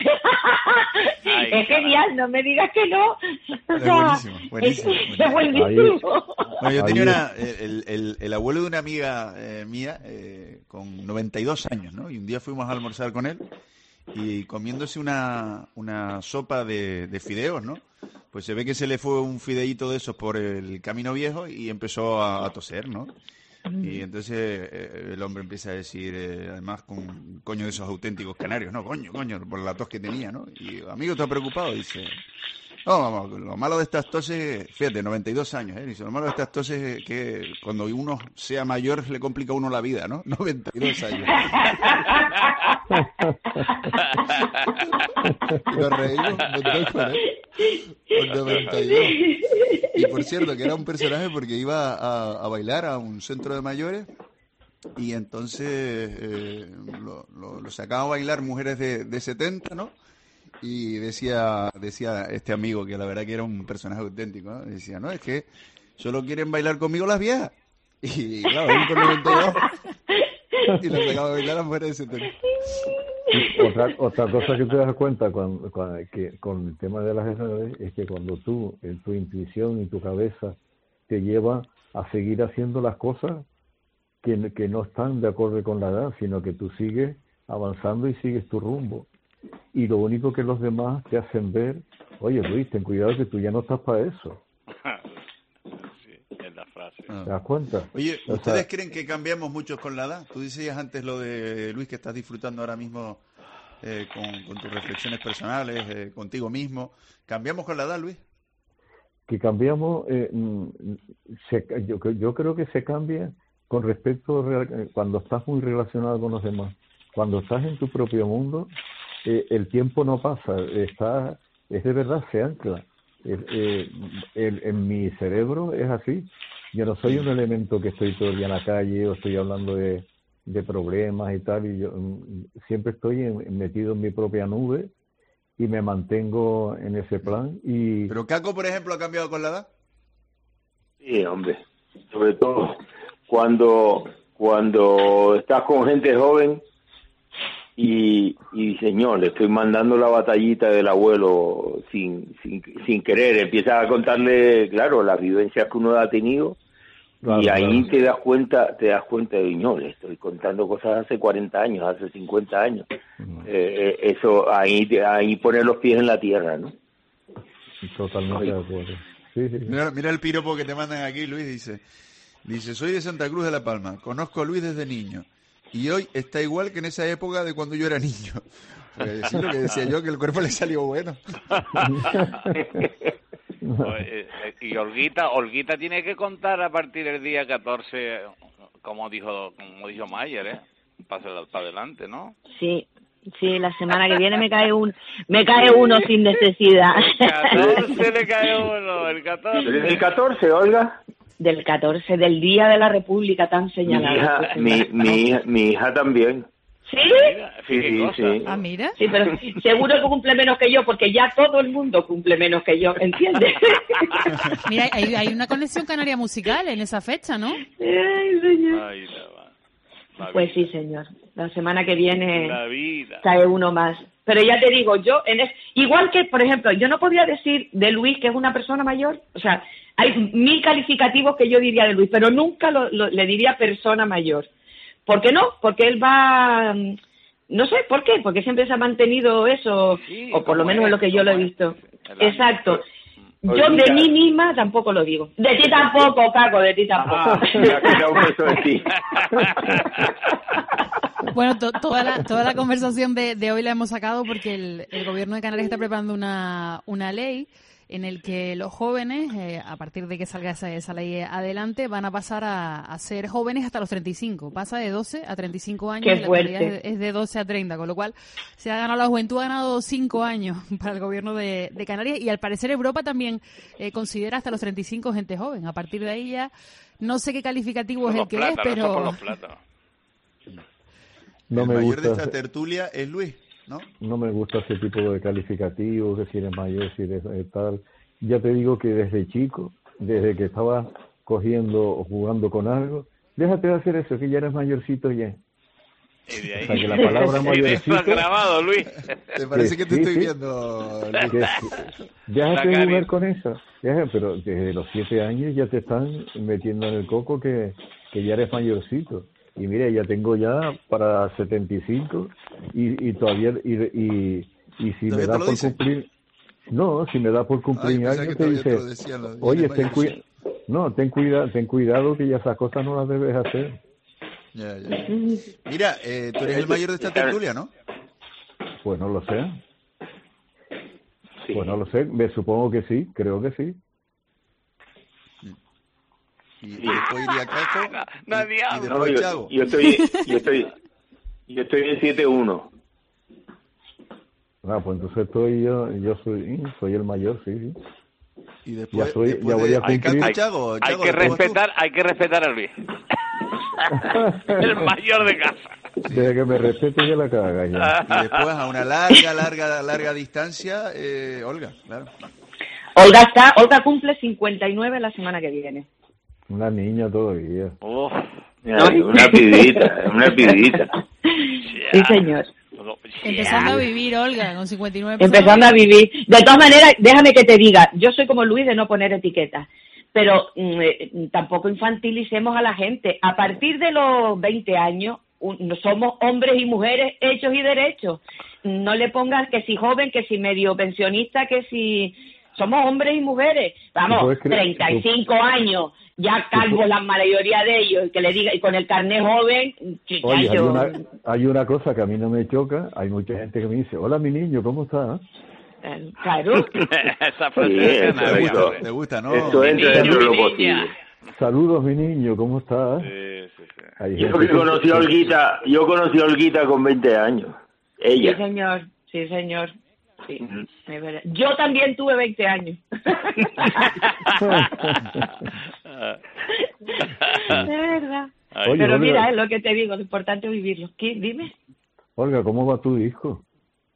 ay, es genial, no me digas que no. O sea, buenísimo, buenísimo. Es, es buenísimo. Bueno, yo tenía una, el, el, el abuelo de una amiga eh, mía eh, con noventa y dos años, ¿no? Y un día fuimos a almorzar con él y comiéndose una, una sopa de, de fideos, ¿no? Pues se ve que se le fue un fideíto de esos por el camino viejo y empezó a, a toser, ¿no? Y entonces eh, el hombre empieza a decir, eh, además con coño de esos auténticos canarios, no, coño, coño, por la tos que tenía, ¿no? Y amigo, ¿estás preocupado? Dice, no, vamos, lo malo de estas toses, fíjate, noventa y dos años, ¿eh? Dice, lo malo de estas toses es que cuando uno sea mayor le complica a uno la vida, ¿no? noventa y dos años. Y nos reímos, nos con él, con noventa y dos. Y por cierto, que era un personaje porque iba a, a bailar a un centro de mayores y entonces eh, lo, lo, lo sacaban a bailar mujeres de, de setenta, ¿no? Y decía decía este amigo, que la verdad que era un personaje auténtico, ¿no? Decía, no, es que solo quieren bailar conmigo las viejas. Y claro, él con noventa y dos y lo sacaba a bailar a mujeres de setenta. Otra, otra cosa que te das cuenta con, con, que, con el tema de las edades es que cuando tú, en tu intuición y tu cabeza te lleva a seguir haciendo las cosas que, que no están de acuerdo con la edad, sino que tú sigues avanzando y sigues tu rumbo. Y lo único que los demás te hacen ver, oye Luis, ten cuidado que tú ya no estás para eso. Sí, es la frase. ¿Te das cuenta? Oye, O ¿ustedes sea, creen que cambiamos mucho con la edad? Tú decías antes lo de Luis, que estás disfrutando ahora mismo eh, con, con tus reflexiones personales, eh, contigo mismo. ¿Cambiamos con la edad, Luis? que cambiamos, eh, se, yo, yo creo que se cambia con respecto real, cuando estás muy relacionado con los demás. Cuando estás en tu propio mundo, eh, el tiempo no pasa, está, es de verdad, se ancla. Eh, eh, el, en mi cerebro es así. Yo no soy un elemento que estoy todo el día en la calle o estoy hablando de, de problemas y tal, y yo um, siempre estoy en, metido en mi propia nube y me mantengo en ese plan. Y ¿Pero Caco, por ejemplo, ha cambiado con la edad? Sí, hombre. Sobre todo cuando, cuando estás con gente joven y, y señor, le estoy mandando la batallita del abuelo sin, sin, sin querer. Empiezas a contarle, claro, las vivencias que uno ha tenido. Claro, y ahí claro. te das cuenta, te das cuenta de, no, le estoy contando cosas hace cuarenta años, hace cincuenta años. Uh-huh. eh, eso, ahí, ahí poner los pies en la tierra, ¿no? Totalmente de acuerdo. Sí, sí. Mira, mira el piropo que te mandan aquí, Luis, dice, dice, soy de Santa Cruz de la Palma, conozco a Luis desde niño, y hoy está igual que en esa época de cuando yo era niño. Pues decir lo que decía yo, que el cuerpo le salió bueno. Y Olguita, Olguita tiene que contar a partir del día catorce, como dijo, como dijo Mayer, ¿eh? Para adelante, ¿no? Sí, sí, la semana que viene me cae un, me cae uno sin necesidad. El catorce le cae uno, el catorce. ¿El catorce, Olga? Del catorce, del Día de la República tan señalado. Mi hija, mi, mi, hija, mi hija también. ¿Sí? Sí, sí, sí. Ah, mira. Sí, pero seguro que cumple menos que yo, porque ya todo el mundo cumple menos que yo, ¿entiendes? Mira, hay, hay una conexión canaria musical en esa fecha, ¿no? Ay, señor. Ay, la, la pues sí, señor. La semana que viene la vida. cae uno más. Pero ya te digo, yo, en es, igual que, por ejemplo, yo no podría decir de Luis que es una persona mayor, o sea, hay mil calificativos que yo diría de Luis, pero nunca lo, lo, le diría persona mayor. ¿Por qué no? Porque él va, no sé por qué, porque siempre se ha mantenido eso, sí, o por lo menos es lo que yo lo he visto. Exacto. Yo de mí misma tampoco lo digo. De ti tampoco, Caco, de ti tampoco. Ah, me ha quedado un beso de ti. Bueno, to, toda la toda la conversación de, de hoy la hemos sacado porque el, el gobierno de Canarias está preparando una, una ley en el que los jóvenes, eh, a partir de que salga esa, esa ley adelante, van a pasar a, a ser jóvenes hasta los treinta y cinco. Pasa de doce a treinta y cinco años. ¡Qué y la fuerte! actualidad es, es de doce a treinta, con lo cual se ha ganado la juventud, ha ganado cinco años para el gobierno de, de Canarias, y al parecer Europa también eh, considera hasta los treinta y cinco gente joven. A partir de ahí ya no sé qué calificativo es el que es, pero... No el me mayor gusta de esta tertulia es Luis, ¿no? No me gusta ese tipo de calificativos, que si eres mayor, si eres eh, tal. Ya te digo que desde chico, desde que estaba cogiendo o jugando con algo, déjate de hacer eso, que ya eres mayorcito ya. Y de ahí. O sea, que la palabra mayorcito... Eso grabado, Luis. ¿Te parece que te sí, estoy sí. viendo, Luis? Que, déjate de jugar con eso. Déjate, pero desde los siete años ya te están metiendo en el coco que, que ya eres mayorcito. Y mira, ya tengo ya para setenta y cinco y, y todavía, y, y, y si me da por dice? cumplir, no, si me da por cumplir Ay, años te dice, te decía, oye, ten, cuida, no, ten, cuida, ten cuidado que ya esas cosas no las debes hacer. Ya, ya. Mira, eh, tú eres el mayor de esta tertulia, ¿no? Pues no lo sé. Sí. Pues no lo sé, me supongo que sí, creo que sí. Y, y después iría Caco, no, no, y, y después no, yo, Chago. yo estoy, yo estoy, yo estoy en siete uno. Ah, pues entonces estoy yo, yo soy, soy el mayor, sí, sí. Y después, ya, soy, después ya voy de, a cumplir. Hay, Chago, hay Chago, que respetar, hay que respetar a Luis. El mayor de casa. Desde que me respete ya la caga ya. Y después a una larga, larga, larga distancia, eh, Olga, claro. Olga está, Olga cumple cincuenta y nueve la semana que viene. Una niña todavía. Oh, una pibita, una pibita. Sí, señor. no, Empezando a vivir, Olga, con cincuenta y nueve. Empezando a vivir. De todas maneras, déjame que te diga, yo soy como Luis de no poner etiquetas, pero mm, tampoco infantilicemos a la gente. A partir de los veinte años, un, somos hombres y mujeres hechos y derechos. No le pongas que si joven, que si medio pensionista, que si... Somos hombres y mujeres. Vamos, treinta y cinco años, ya calvos la mayoría de ellos, que le diga, y con el carnet joven, chichacho. Oye, hay una, hay una cosa que a mí no me choca, hay mucha gente que me dice, hola mi niño, ¿cómo estás? Eh, claro. Esa frase sí, es te, gusta, te gusta, ¿no? Esto entra dentro de lo posible. Saludos mi niño, ¿cómo estás? Sí, sí, sí. Hay yo que conocí a Olguita, yo conocí a Olguita con veinte años. Ella. Sí, señor, sí, señor. Sí, es verdad. Yo también tuve veinte años. De verdad. Oye, pero Olga, mira, es lo que te digo, lo importante es vivirlo. ¿Qué? Dime. Olga, ¿cómo va tu disco?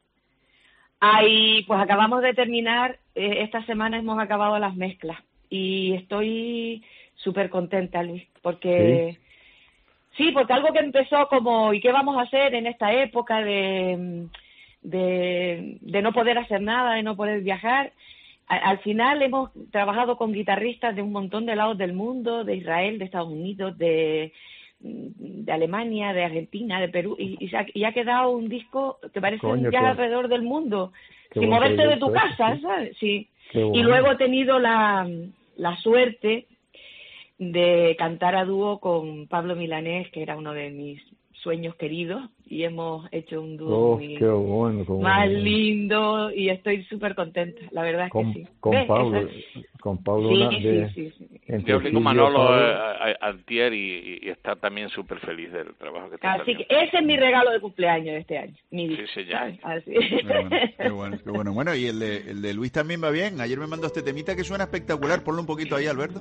Ahí, pues acabamos de terminar, eh, esta semana hemos acabado las mezclas y estoy súper contenta, Luis, porque... ¿Sí? sí, porque algo que empezó como, ¿y qué vamos a hacer en esta época de... De, de no poder hacer nada, de no poder viajar? A, al final hemos trabajado con guitarristas de un montón de lados del mundo, de Israel, de Estados Unidos, de, de Alemania, de Argentina, de Perú, y, y, se ha, y ha quedado un disco que parece Coño, ya qué, alrededor del mundo, sin moverte de tu casa, eso. ¿Sabes? Sí. Bueno. Y luego he tenido la, la suerte de cantar a dúo con Pablo Milanés, que era uno de mis sueños queridos, y hemos hecho un dúo oh, muy bueno, más bueno. lindo, y estoy súper contenta, la verdad es con, que sí. Con ¿Ves? Pablo, Esa... con Pablo sí, una, sí, de, sí, sí. Yo hablé con Manolo eh, antier y, y está también súper feliz del trabajo que está Así haciendo. que ese es mi regalo de cumpleaños de este año. Mi sí, sí, ya. Así. Qué bueno, qué bueno, qué bueno. Bueno, y el de, el de Luis también va bien. Ayer me mandó este temita que suena espectacular. Ponlo un poquito ahí, Alberto.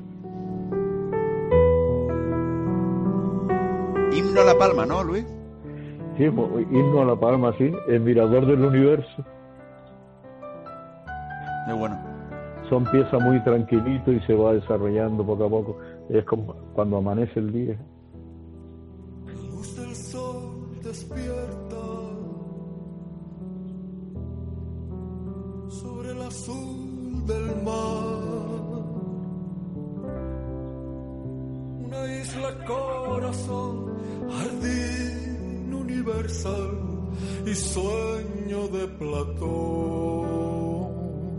Himno a La Palma, ¿no, Luis? Sí, himno a La Palma, sí, el mirador del universo. Qué bueno. Son piezas muy tranquilitos y se va desarrollando poco a poco. Es como cuando amanece el día. La luz del sol despierta sobre el azul del mar. Una isla corazón, jardín universal y sueño de Platón.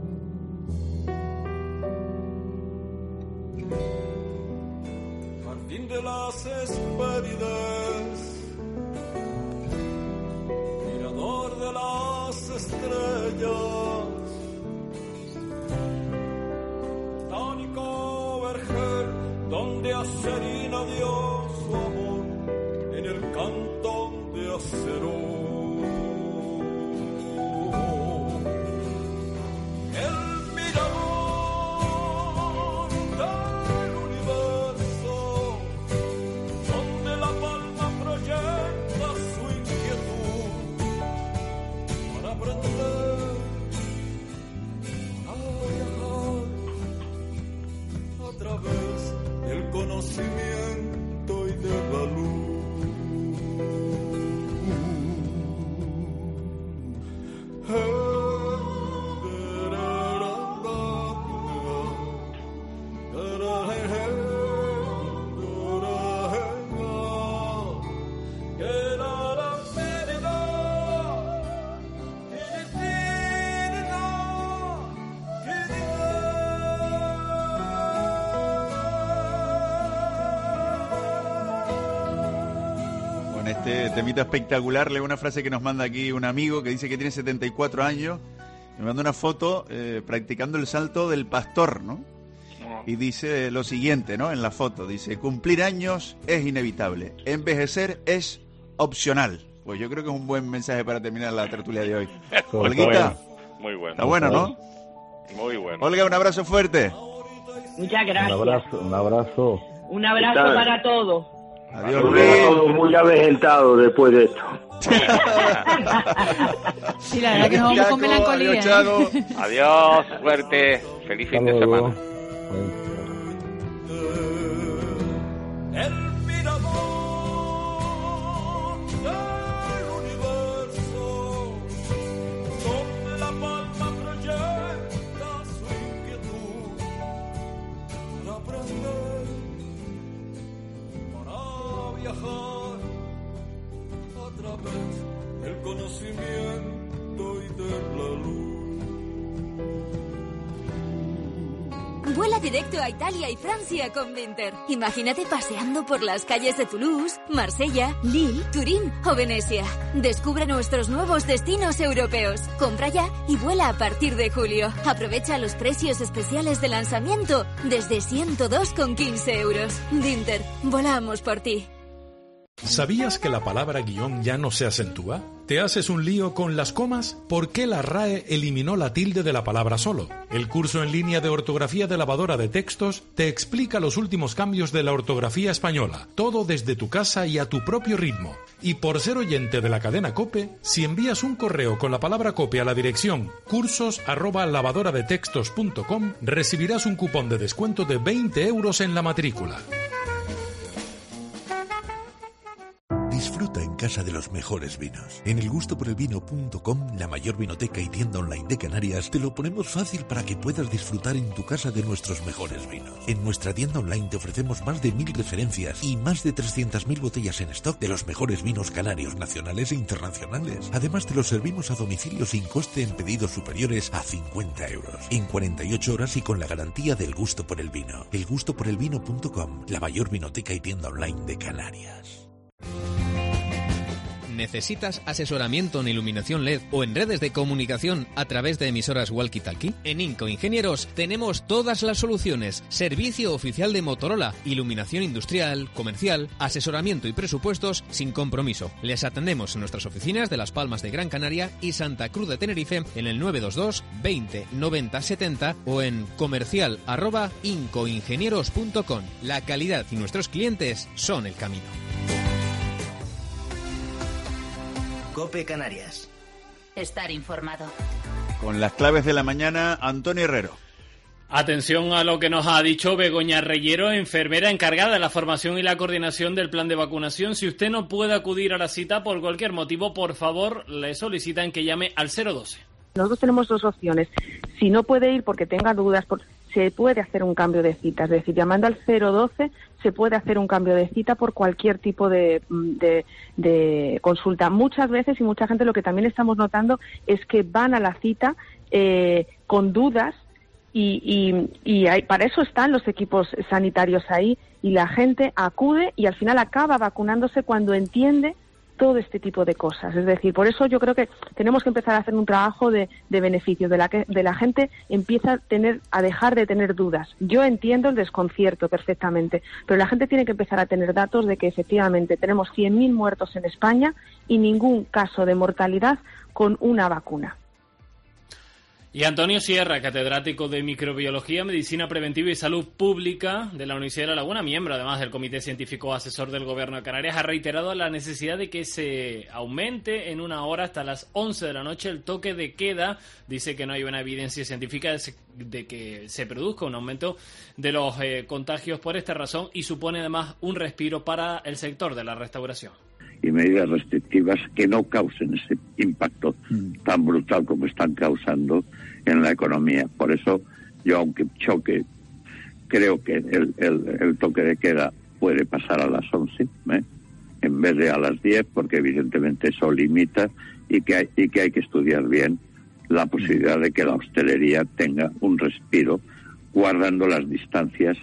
Jardín de las Hespérides, mirador de las estrellas, tánico vergel donde acerina Dios su amor en el cantón de acero. El mirador del universo, donde la palma proyecta su inquietud para aprender a viajar a través del conocimiento y de la luz. Este temita espectacular. Leo una frase que nos manda aquí un amigo que dice que tiene setenta y cuatro años. Me manda una foto eh, practicando el salto del pastor, ¿no? Y dice lo siguiente, ¿no? En la foto dice: cumplir años es inevitable, envejecer es opcional. Pues yo creo que es un buen mensaje para terminar la tertulia de hoy. Olguita, muy bueno. Está bueno, ¿no? Muy bueno. Olga, un abrazo fuerte. Muchas gracias. Un abrazo, un abrazo. Un abrazo para todos. Adiós, Luis. Todos muy avejentados después de esto. Sí, la verdad que nos vamos con melancolía. Adiós, Chago. Adiós, suerte. Feliz fin de semana. El mirador del universo, Vuela directo a Italia y Francia con Vinter. Imagínate paseando por las calles de Toulouse, Marsella, Lille, Turín o Venecia. Descubre nuestros nuevos destinos europeos. Compra ya y vuela a partir de julio. Aprovecha los precios especiales de lanzamiento desde ciento dos con quince euros. Vinter, volamos por ti. ¿Sabías que la palabra guión ya no se acentúa? ¿Te haces un lío con las comas? ¿Por qué la R A E eliminó la tilde de la palabra solo? El curso en línea de ortografía de lavadora de textos te explica los últimos cambios de la ortografía española, todo desde tu casa y a tu propio ritmo. Y por ser oyente de la cadena COPE, si envías un correo con la palabra COPE a la dirección cursos arroba lavadoradetextos punto com, recibirás un cupón de descuento de veinte euros en la matrícula. Disfruta en casa de los mejores vinos. En el gusto por el vino punto com, la mayor vinoteca y tienda online de Canarias, te lo ponemos fácil para que puedas disfrutar en tu casa de nuestros mejores vinos. En nuestra tienda online te ofrecemos más de mil referencias y más de trescientas mil botellas en stock de los mejores vinos canarios, nacionales e internacionales. Además, te los servimos a domicilio sin coste en pedidos superiores a cincuenta euros. En cuarenta y ocho horas y con la garantía del gusto por el vino. el gusto por el vino punto com, la mayor vinoteca y tienda online de Canarias. ¿Necesitas asesoramiento en iluminación L E D o en redes de comunicación a través de emisoras walkie-talkie? En Inco Ingenieros tenemos todas las soluciones. Servicio oficial de Motorola, iluminación industrial, comercial, asesoramiento y presupuestos sin compromiso. Les atendemos en nuestras oficinas de Las Palmas de Gran Canaria y Santa Cruz de Tenerife en el nueve dos dos veinte noventa setenta o en comercial arroba incoingenieros punto com. La calidad y nuestros clientes son el camino. COPE Canarias. Estar informado. Con las claves de la mañana, Antonio Herrero. Atención a lo que nos ha dicho Begoña Reyero, enfermera encargada de la formación y la coordinación del plan de vacunación. Si usted no puede acudir a la cita por cualquier motivo, por favor, le solicitan que llame al cero doce. Nosotros tenemos dos opciones. Si no puede ir porque tenga dudas, por, se puede hacer un cambio de cita. Es decir, llamando al cero doce se puede hacer un cambio de cita por cualquier tipo de, de, de consulta. Muchas veces y mucha gente lo que también estamos notando es que van a la cita eh, con dudas y, y, y hay, para eso están los equipos sanitarios ahí y la gente acude y al final acaba vacunándose cuando entiende todo este tipo de cosas. Es decir, por eso yo creo que tenemos que empezar a hacer un trabajo de, de beneficio, de la que de la gente empieza a tener a dejar de tener dudas. Yo entiendo el desconcierto perfectamente, pero la gente tiene que empezar a tener datos de que efectivamente tenemos cien mil muertos en España y ningún caso de mortalidad con una vacuna. Y Antonio Sierra, catedrático de Microbiología, Medicina Preventiva y Salud Pública de la Universidad de La Laguna, miembro además del Comité Científico Asesor del Gobierno de Canarias, ha reiterado la necesidad de que se aumente en una hora hasta las once de la noche el toque de queda. Dice que no hay una evidencia científica de que se produzca un aumento de los eh, contagios por esta razón y supone además un respiro para el sector de la restauración. Y medidas restrictivas que no causen ese impacto tan brutal como están causando en la economía. Por eso yo, aunque choque, creo que el, el, el toque de queda puede pasar a las once, ¿eh? en vez de a las diez, porque evidentemente eso limita y que hay, y que hay que estudiar bien la posibilidad de que la hostelería tenga un respiro guardando las distancias.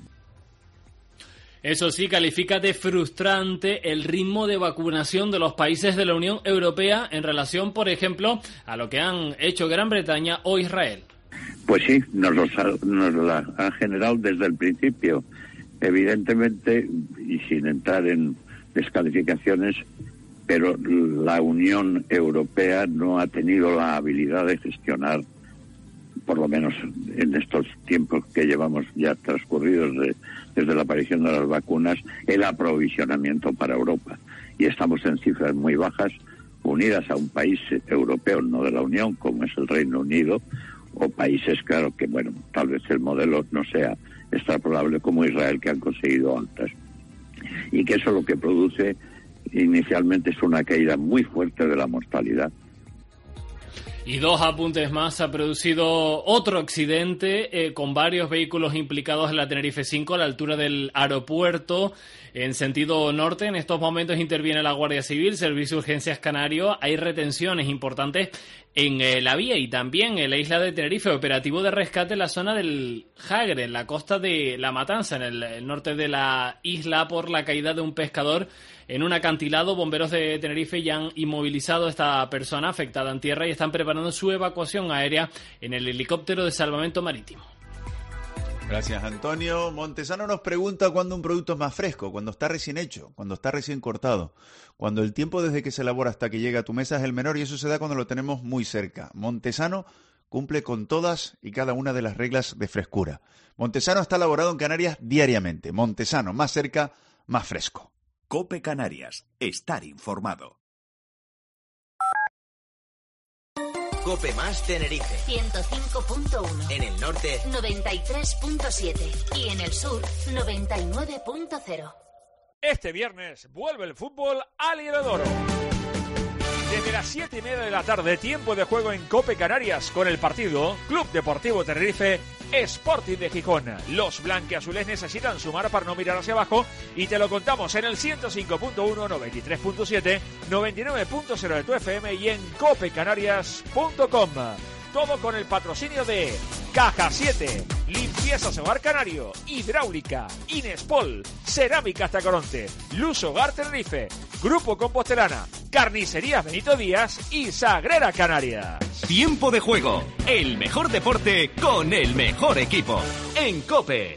Eso sí, califica de frustrante el ritmo de vacunación de los países de la Unión Europea en relación, por ejemplo, a lo que han hecho Gran Bretaña o Israel. Pues sí, nos, los ha, nos la han generado desde el principio. Evidentemente, y sin entrar en descalificaciones, pero la Unión Europea no ha tenido la habilidad de gestionar, por lo menos en estos tiempos que llevamos ya transcurridos de, desde la aparición de las vacunas, el aprovisionamiento para Europa. Y estamos en cifras muy bajas, unidas a un país europeo, no de la Unión, como es el Reino Unido, o países, claro, que, bueno, tal vez el modelo no sea extrapolable como Israel, que han conseguido altas. Y que eso lo que produce inicialmente es una caída muy fuerte de la mortalidad. Y dos apuntes más. Ha producido otro accidente eh, con varios vehículos implicados en la Tenerife cinco a la altura del aeropuerto en sentido norte. En estos momentos interviene la Guardia Civil, Servicio de Urgencias Canario. Hay retenciones importantes en eh, la vía y también en la isla de Tenerife, operativo de rescate en la zona del Jagre, en la costa de La Matanza, en el, el norte de la isla, por la caída de un pescador en un acantilado. Bomberos de Tenerife ya han inmovilizado a esta persona afectada en tierra y están preparando su evacuación aérea en el helicóptero de salvamento marítimo. Gracias, Antonio. Montesano nos pregunta cuándo un producto es más fresco, cuando está recién hecho, cuando está recién cortado, cuando el tiempo desde que se elabora hasta que llega a tu mesa es el menor, y eso se da cuando lo tenemos muy cerca. Montesano cumple con todas y cada una de las reglas de frescura. Montesano está elaborado en Canarias diariamente. Montesano, más cerca, más fresco. COPE Canarias. Estar informado. COPE más Tenerife. ciento cinco punto uno. En el norte, noventa y tres punto siete. Y en el sur, noventa y nueve punto cero. Este viernes vuelve el fútbol a Lievedoro. Desde las siete y media de la tarde, tiempo de juego en COPE Canarias con el partido Club Deportivo Tenerife Sporting de Gijón. Los blanquiazules necesitan sumar para no mirar hacia abajo y te lo contamos en el ciento cinco punto uno, noventa y tres punto siete, noventa y nueve punto cero de tu F M y en cope canarias punto com. Todo con el patrocinio de Caja siete, Limpiezas Hogar Canario, Hidráulica, Inespol, Cerámica Tacoronte, Luz Hogar Tenerife, Grupo Compostelana, Carnicerías Benito Díaz y Sagrera Canarias. Tiempo de juego, el mejor deporte con el mejor equipo. En COPE.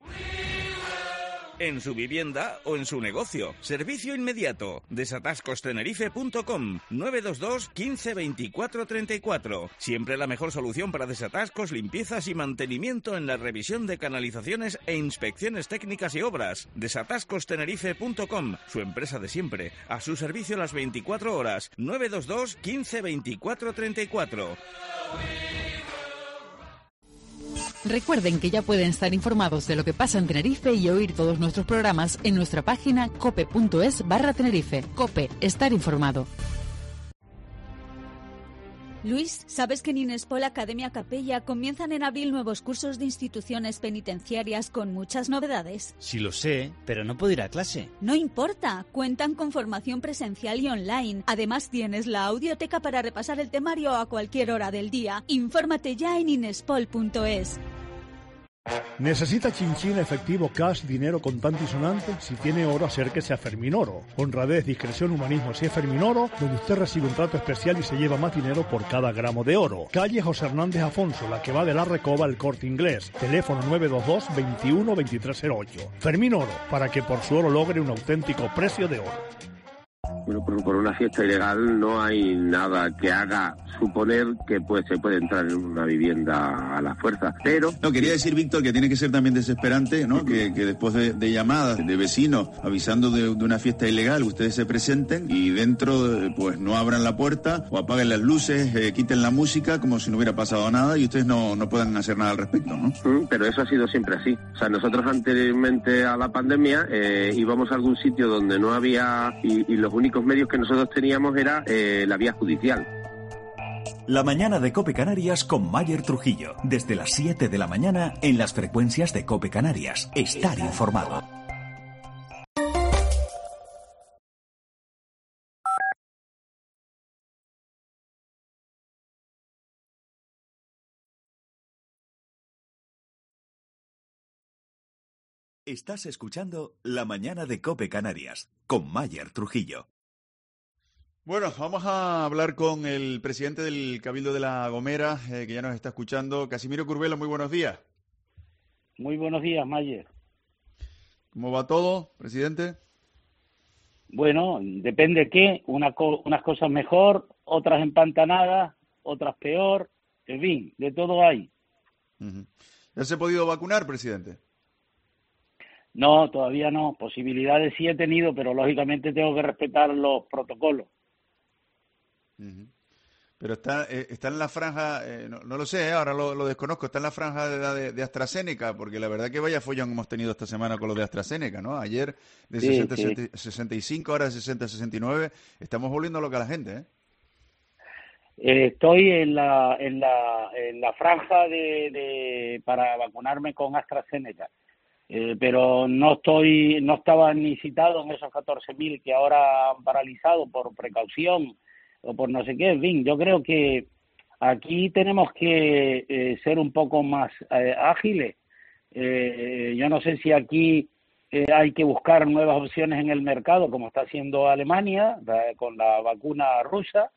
En su vivienda o en su negocio. Servicio inmediato. desatascos tenerife punto com. nueve dos dos, quince, veinticuatro, treinta y cuatro. Siempre la mejor solución para desatascos, limpiezas y mantenimiento en la revisión de canalizaciones e inspecciones técnicas y obras. desatascos tenerife punto com. Su empresa de siempre. A su servicio las veinticuatro horas. nueve dos dos, quince, veinticuatro, treinta y cuatro. Recuerden que ya pueden estar informados de lo que pasa en Tenerife y oír todos nuestros programas en nuestra página cope.es barra Tenerife. COPE, estar informado. Luis, ¿sabes que en Inespol Academia Capella comienzan en abril nuevos cursos de instituciones penitenciarias con muchas novedades? Sí lo sé, pero no puedo ir a clase. No importa, cuentan con formación presencial y online. Además tienes la audioteca para repasar el temario a cualquier hora del día. Infórmate ya en inespol punto es. ¿Necesita chinchín, efectivo, cash, dinero contante y sonante? Si tiene oro, acérquese a Ferminoro. Honradez, discreción, humanismo. Si es Ferminoro, donde usted recibe un trato especial y se lleva más dinero por cada gramo de oro. Calle José Hernández Afonso, la que va de la Recoba al Corte Inglés. Teléfono nueve dos dos, veintiuno, veintitrés cero ocho. Ferminoro, para que por su oro logre un auténtico precio de oro. Bueno, por, por una fiesta ilegal no hay nada que haga suponer que pues, se puede entrar en una vivienda a la fuerza, pero... No, quería decir, Víctor, que tiene que ser también desesperante, ¿no? Que, que después de, de llamadas de vecinos avisando de, de una fiesta ilegal, ustedes se presenten y dentro, pues, no abran la puerta o apaguen las luces, eh, quiten la música como si no hubiera pasado nada y ustedes no, no puedan hacer nada al respecto, ¿no? Mm, pero eso ha sido siempre así. O sea, nosotros anteriormente a la pandemia eh, íbamos a algún sitio donde no había... y, y los únicos medios que nosotros teníamos era eh, la vía judicial. La mañana de COPE Canarias con Mayer Trujillo. Desde las siete de la mañana en las frecuencias de COPE Canarias. Estar informado. Estás escuchando La mañana de COPE Canarias con Mayer Trujillo. Bueno, vamos a hablar con el presidente del Cabildo de La Gomera, eh, que ya nos está escuchando. Casimiro Curbelo, muy buenos días. Muy buenos días, Mayer. ¿Cómo va todo, presidente? Bueno, depende qué, una co- unas cosas mejor, otras empantanadas, otras peor, en fin, de todo hay. Uh-huh. ¿Ya se ha podido vacunar, presidente? No, todavía no. Posibilidades sí he tenido, pero lógicamente tengo que respetar los protocolos. Uh-huh. Pero está eh, está en la franja, eh, no, no lo sé, eh, ahora lo, lo desconozco, está en la franja de, de, de AstraZeneca, porque la verdad que vaya follón hemos tenido esta semana con lo de AstraZeneca, ¿no? Ayer de sí, sesenta, sí. sesenta y cinco, ahora de sesenta a sesenta y nueve, estamos volviendo loca a la gente, ¿eh? Eh, estoy en la en la en la franja de, de para vacunarme con AstraZeneca. Eh, pero no estoy no estaba ni citado en esos catorce mil que ahora han paralizado por precaución o por no sé qué. En fin, yo creo que Aquí tenemos que eh, ser un poco más eh, ágiles. Eh, yo no sé si aquí eh, hay que buscar nuevas opciones en el mercado, como está haciendo Alemania da, con la vacuna rusa,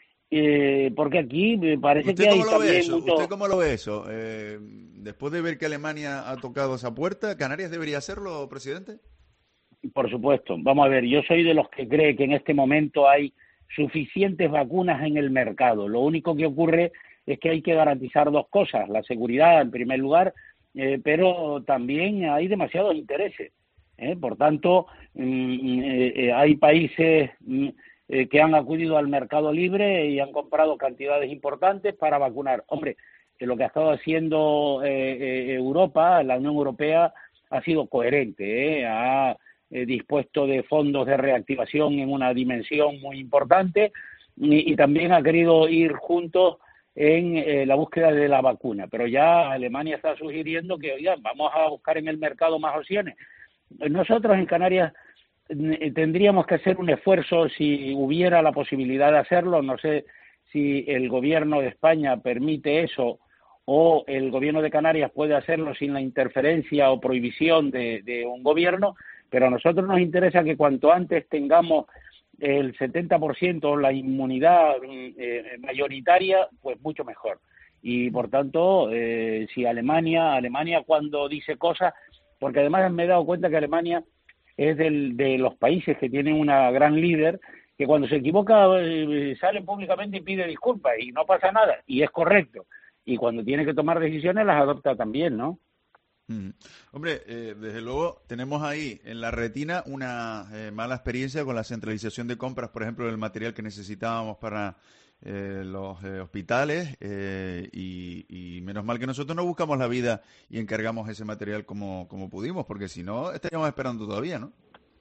eh, porque aquí me parece ¿Usted que hay cómo lo ve también eso? mucho... ¿Usted cómo lo ve eso? Eh, después de ver que Alemania ha tocado esa puerta, ¿Canarias debería hacerlo, presidente? Por supuesto. Vamos a ver, yo soy de los que cree que en este momento hay suficientes vacunas en el mercado. Lo único que ocurre es que hay que garantizar dos cosas, la seguridad en primer lugar, eh, pero también hay demasiados intereses. ¿eh? Por tanto, mm, eh, hay países mm, eh, que han acudido al mercado libre y han comprado cantidades importantes para vacunar. Hombre, que lo que ha estado haciendo eh, eh, Europa, la Unión Europea, ha sido coherente, ¿eh? ha eh, dispuesto de fondos de reactivación en una dimensión muy importante y, y también ha querido ir juntos en eh, la búsqueda de la vacuna. Pero ya Alemania está sugiriendo que, oigan, vamos a buscar en el mercado más opciones. Nosotros en Canarias eh, tendríamos que hacer un esfuerzo si hubiera la posibilidad de hacerlo. No sé si el gobierno de España permite eso o el gobierno de Canarias puede hacerlo sin la interferencia o prohibición de, de un gobierno, pero a nosotros nos interesa que cuanto antes tengamos el setenta por ciento, la inmunidad eh, mayoritaria, pues mucho mejor. Y por tanto, eh, si Alemania, Alemania cuando dice cosas, porque además me he dado cuenta que Alemania es del, de los países que tienen una gran líder, que cuando se equivoca eh, sale públicamente y pide disculpas y no pasa nada, y es correcto. Y cuando tiene que tomar decisiones las adopta también, ¿no? Mm. Hombre, eh, desde luego tenemos ahí en la retina una eh, mala experiencia con la centralización de compras, por ejemplo, del material que necesitábamos para eh, los eh, hospitales eh, y, y menos mal que nosotros no buscamos la vida y encargamos ese material como, como pudimos, porque si no estaríamos esperando todavía, ¿no?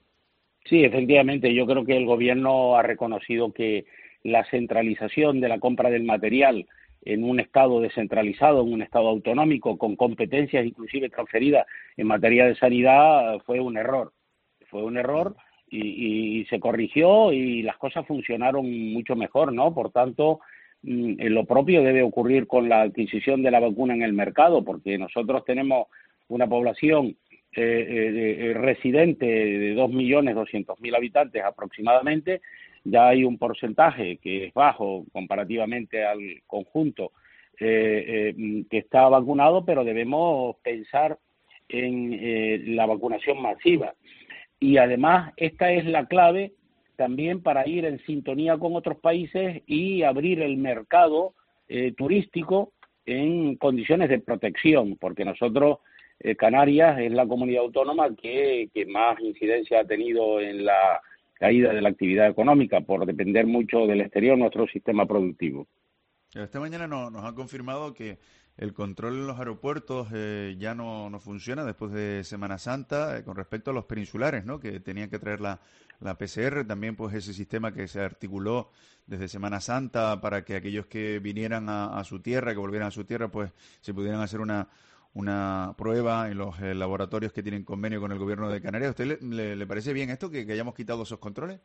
Sí, efectivamente, yo creo que el gobierno ha reconocido que la centralización de la compra del material en un Estado descentralizado, en un Estado autonómico, con competencias inclusive transferidas en materia de sanidad, fue un error. Fue un error y, y se corrigió y las cosas funcionaron mucho mejor, ¿no? Por tanto, lo propio debe ocurrir con la adquisición de la vacuna en el mercado, porque nosotros tenemos una población eh, eh, residente de dos millones doscientos mil habitantes aproximadamente. Ya hay un porcentaje que es bajo comparativamente al conjunto eh, eh, que está vacunado, pero debemos pensar en eh, la vacunación masiva. Y además esta es la clave también para ir en sintonía con otros países y abrir el mercado eh, turístico en condiciones de protección, porque nosotros, eh, Canarias, es la comunidad autónoma que, que más incidencia ha tenido en la caída de la actividad económica por depender mucho del exterior nuestro sistema productivo. Esta mañana no, nos han confirmado que el control en los aeropuertos eh, ya no, no funciona después de Semana Santa eh, con respecto a los peninsulares, ¿no? Que tenían que traer la, la P C R, también pues ese sistema que se articuló desde Semana Santa para que aquellos que vinieran a, a su tierra, que volvieran a su tierra, pues se pudieran hacer una una prueba en los eh, laboratorios que tienen convenio con el gobierno de Canarias. ¿A usted le, le, le parece bien esto, que, que hayamos quitado esos controles?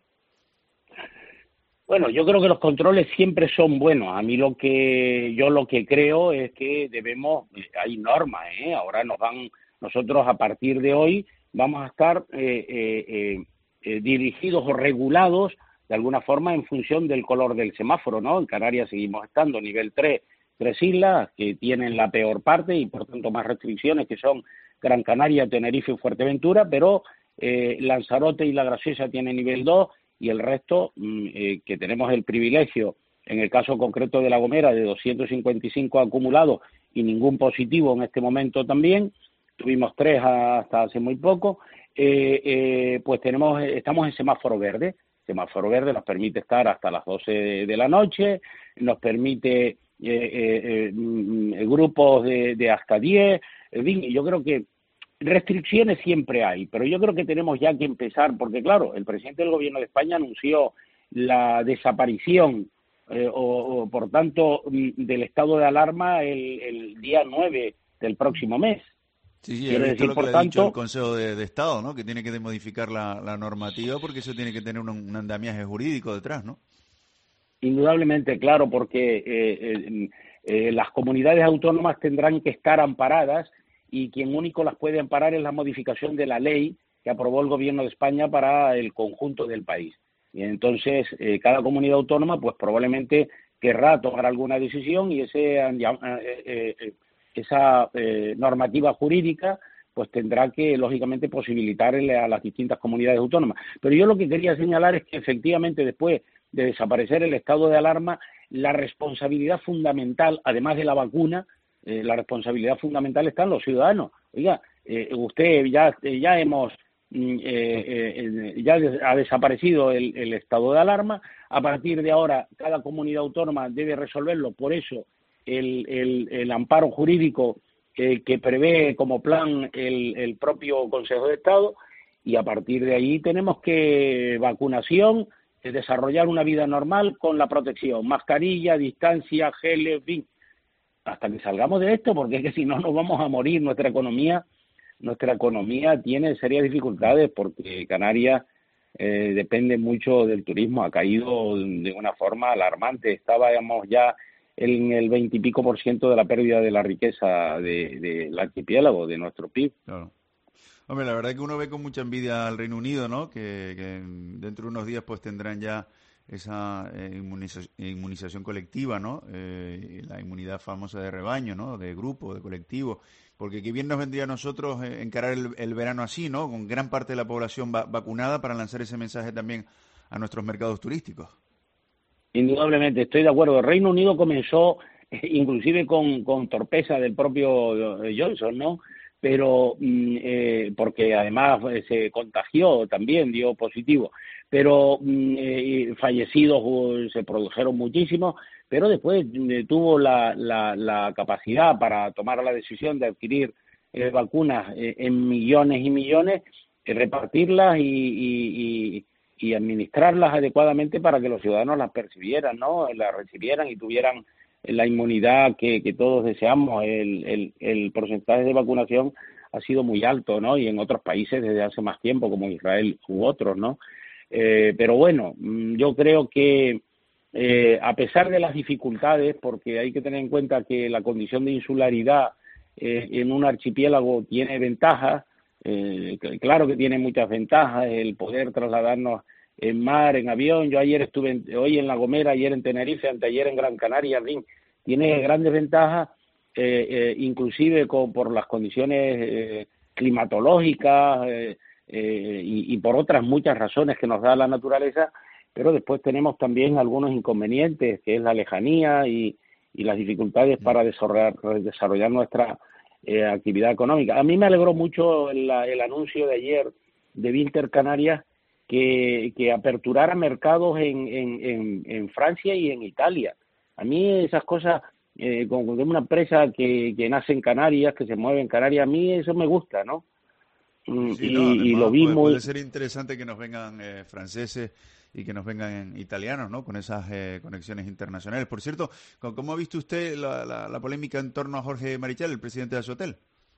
Bueno, yo creo que los controles siempre son buenos. A mí lo que yo lo que creo es que debemos, hay normas, ¿eh? Ahora nos van, nosotros a partir de hoy vamos a estar eh, eh, eh, dirigidos o regulados de alguna forma en función del color del semáforo, ¿no? En Canarias seguimos estando nivel tres, tres islas que tienen la peor parte y por tanto más restricciones, que son Gran Canaria, Tenerife y Fuerteventura, pero eh, Lanzarote y La Graciosa tienen nivel dos y el resto, eh, que tenemos el privilegio, en el caso concreto de La Gomera, de doscientos cincuenta y cinco acumulados y ningún positivo en este momento también, tuvimos tres hasta hace muy poco, eh, eh, pues tenemos estamos en semáforo verde. Semáforo verde nos permite estar hasta las doce de la noche, nos permite Eh, eh, eh, grupos de, de hasta diez, en fin, yo creo que restricciones siempre hay, pero yo creo que tenemos ya que empezar, porque claro, el presidente del gobierno de España anunció la desaparición eh, o, o por tanto del estado de alarma el, el día nueve del próximo mes. Sí, sí, he visto lo que le ha dicho el Consejo de, de Estado, ¿no? Que tiene que modificar la, la normativa porque eso tiene que tener un, un andamiaje jurídico detrás, ¿no? Indudablemente, claro, porque eh, eh, eh, las comunidades autónomas tendrán que estar amparadas y quien único las puede amparar es la modificación de la ley que aprobó el Gobierno de España para el conjunto del país. Y entonces, eh, cada comunidad autónoma, pues probablemente querrá tomar alguna decisión y ese, eh, eh, esa eh, normativa jurídica pues tendrá que, lógicamente, posibilitarle a las distintas comunidades autónomas. Pero yo lo que quería señalar es que, efectivamente, después de desaparecer el estado de alarma, la responsabilidad fundamental, además de la vacuna, eh, la responsabilidad fundamental está en los ciudadanos. Oiga, eh, usted ya, ya hemos... Eh, eh, ya ha desaparecido el, el estado de alarma. A partir de ahora cada comunidad autónoma debe resolverlo, por eso el, el, el amparo jurídico eh, que prevé como plan el, el propio Consejo de Estado, y a partir de ahí tenemos que vacunación, eh, desarrollar una vida normal con la protección, mascarilla, distancia, gel, en fin, hasta que salgamos de esto, porque es que si no nos vamos a morir. Nuestra economía Nuestra economía tiene serias dificultades porque Canarias eh, depende mucho del turismo, ha caído de una forma alarmante. Estábamos ya en el veintipico por ciento de la pérdida de la riqueza del de, de archipiélago, de nuestro P I B. Claro. Hombre, la verdad es que uno ve con mucha envidia al Reino Unido, ¿no? Que, que dentro de unos días pues tendrán ya esa eh, inmuniza inmunización colectiva, ¿no? Eh, la inmunidad famosa de rebaño, ¿no? De grupo, de colectivo. Porque qué bien nos vendría a nosotros eh, encarar el, el verano así, ¿no? Con gran parte de la población va vacunada para lanzar ese mensaje también a nuestros mercados turísticos. Indudablemente, estoy de acuerdo. El Reino Unido comenzó eh, inclusive con, con torpeza del propio Johnson, ¿no? Pero eh, porque además eh, se contagió también, dio positivo. Pero eh, fallecidos uh, se produjeron muchísimos, pero después eh, tuvo la, la, la capacidad para tomar la decisión de adquirir eh, vacunas eh, en millones y millones, eh, repartirlas y, y, y, y administrarlas adecuadamente para que los ciudadanos las percibieran, ¿no? Las recibieran y tuvieran la inmunidad que, que todos deseamos. El, el, el porcentaje de vacunación ha sido muy alto, ¿no? Y en otros países desde hace más tiempo, como Israel u otros, ¿no? Eh, pero bueno, yo creo que eh, a pesar de las dificultades, porque hay que tener en cuenta que la condición de insularidad eh, en un archipiélago tiene ventajas, eh, claro que tiene muchas ventajas, el poder trasladarnos en mar, en avión. Yo ayer estuve, en, hoy en La Gomera, ayer en Tenerife, anteayer en Gran Canaria, en fin, tiene grandes ventajas, eh, eh, inclusive con, por las condiciones eh, climatológicas, eh, Eh, y, y por otras muchas razones que nos da la naturaleza, pero después tenemos también algunos inconvenientes, que es la lejanía y, y las dificultades para desarrollar, desarrollar nuestra eh, actividad económica. A mí me alegró mucho el, el anuncio de ayer de Vinter Canarias que, que aperturara mercados en, en, en, en Francia y en Italia. A mí esas cosas, eh, como de una empresa que, que nace en Canarias, que se mueve en Canarias, a mí eso me gusta, ¿no? Sí, y, no, y lo vimos. Puede, puede ser interesante que nos vengan eh, franceses y que nos vengan italianos, ¿no? Con esas eh, conexiones internacionales. Por cierto, ¿cómo ha visto usted la, la, la polémica en torno a Jorge Marichal, el presidente de Azotel?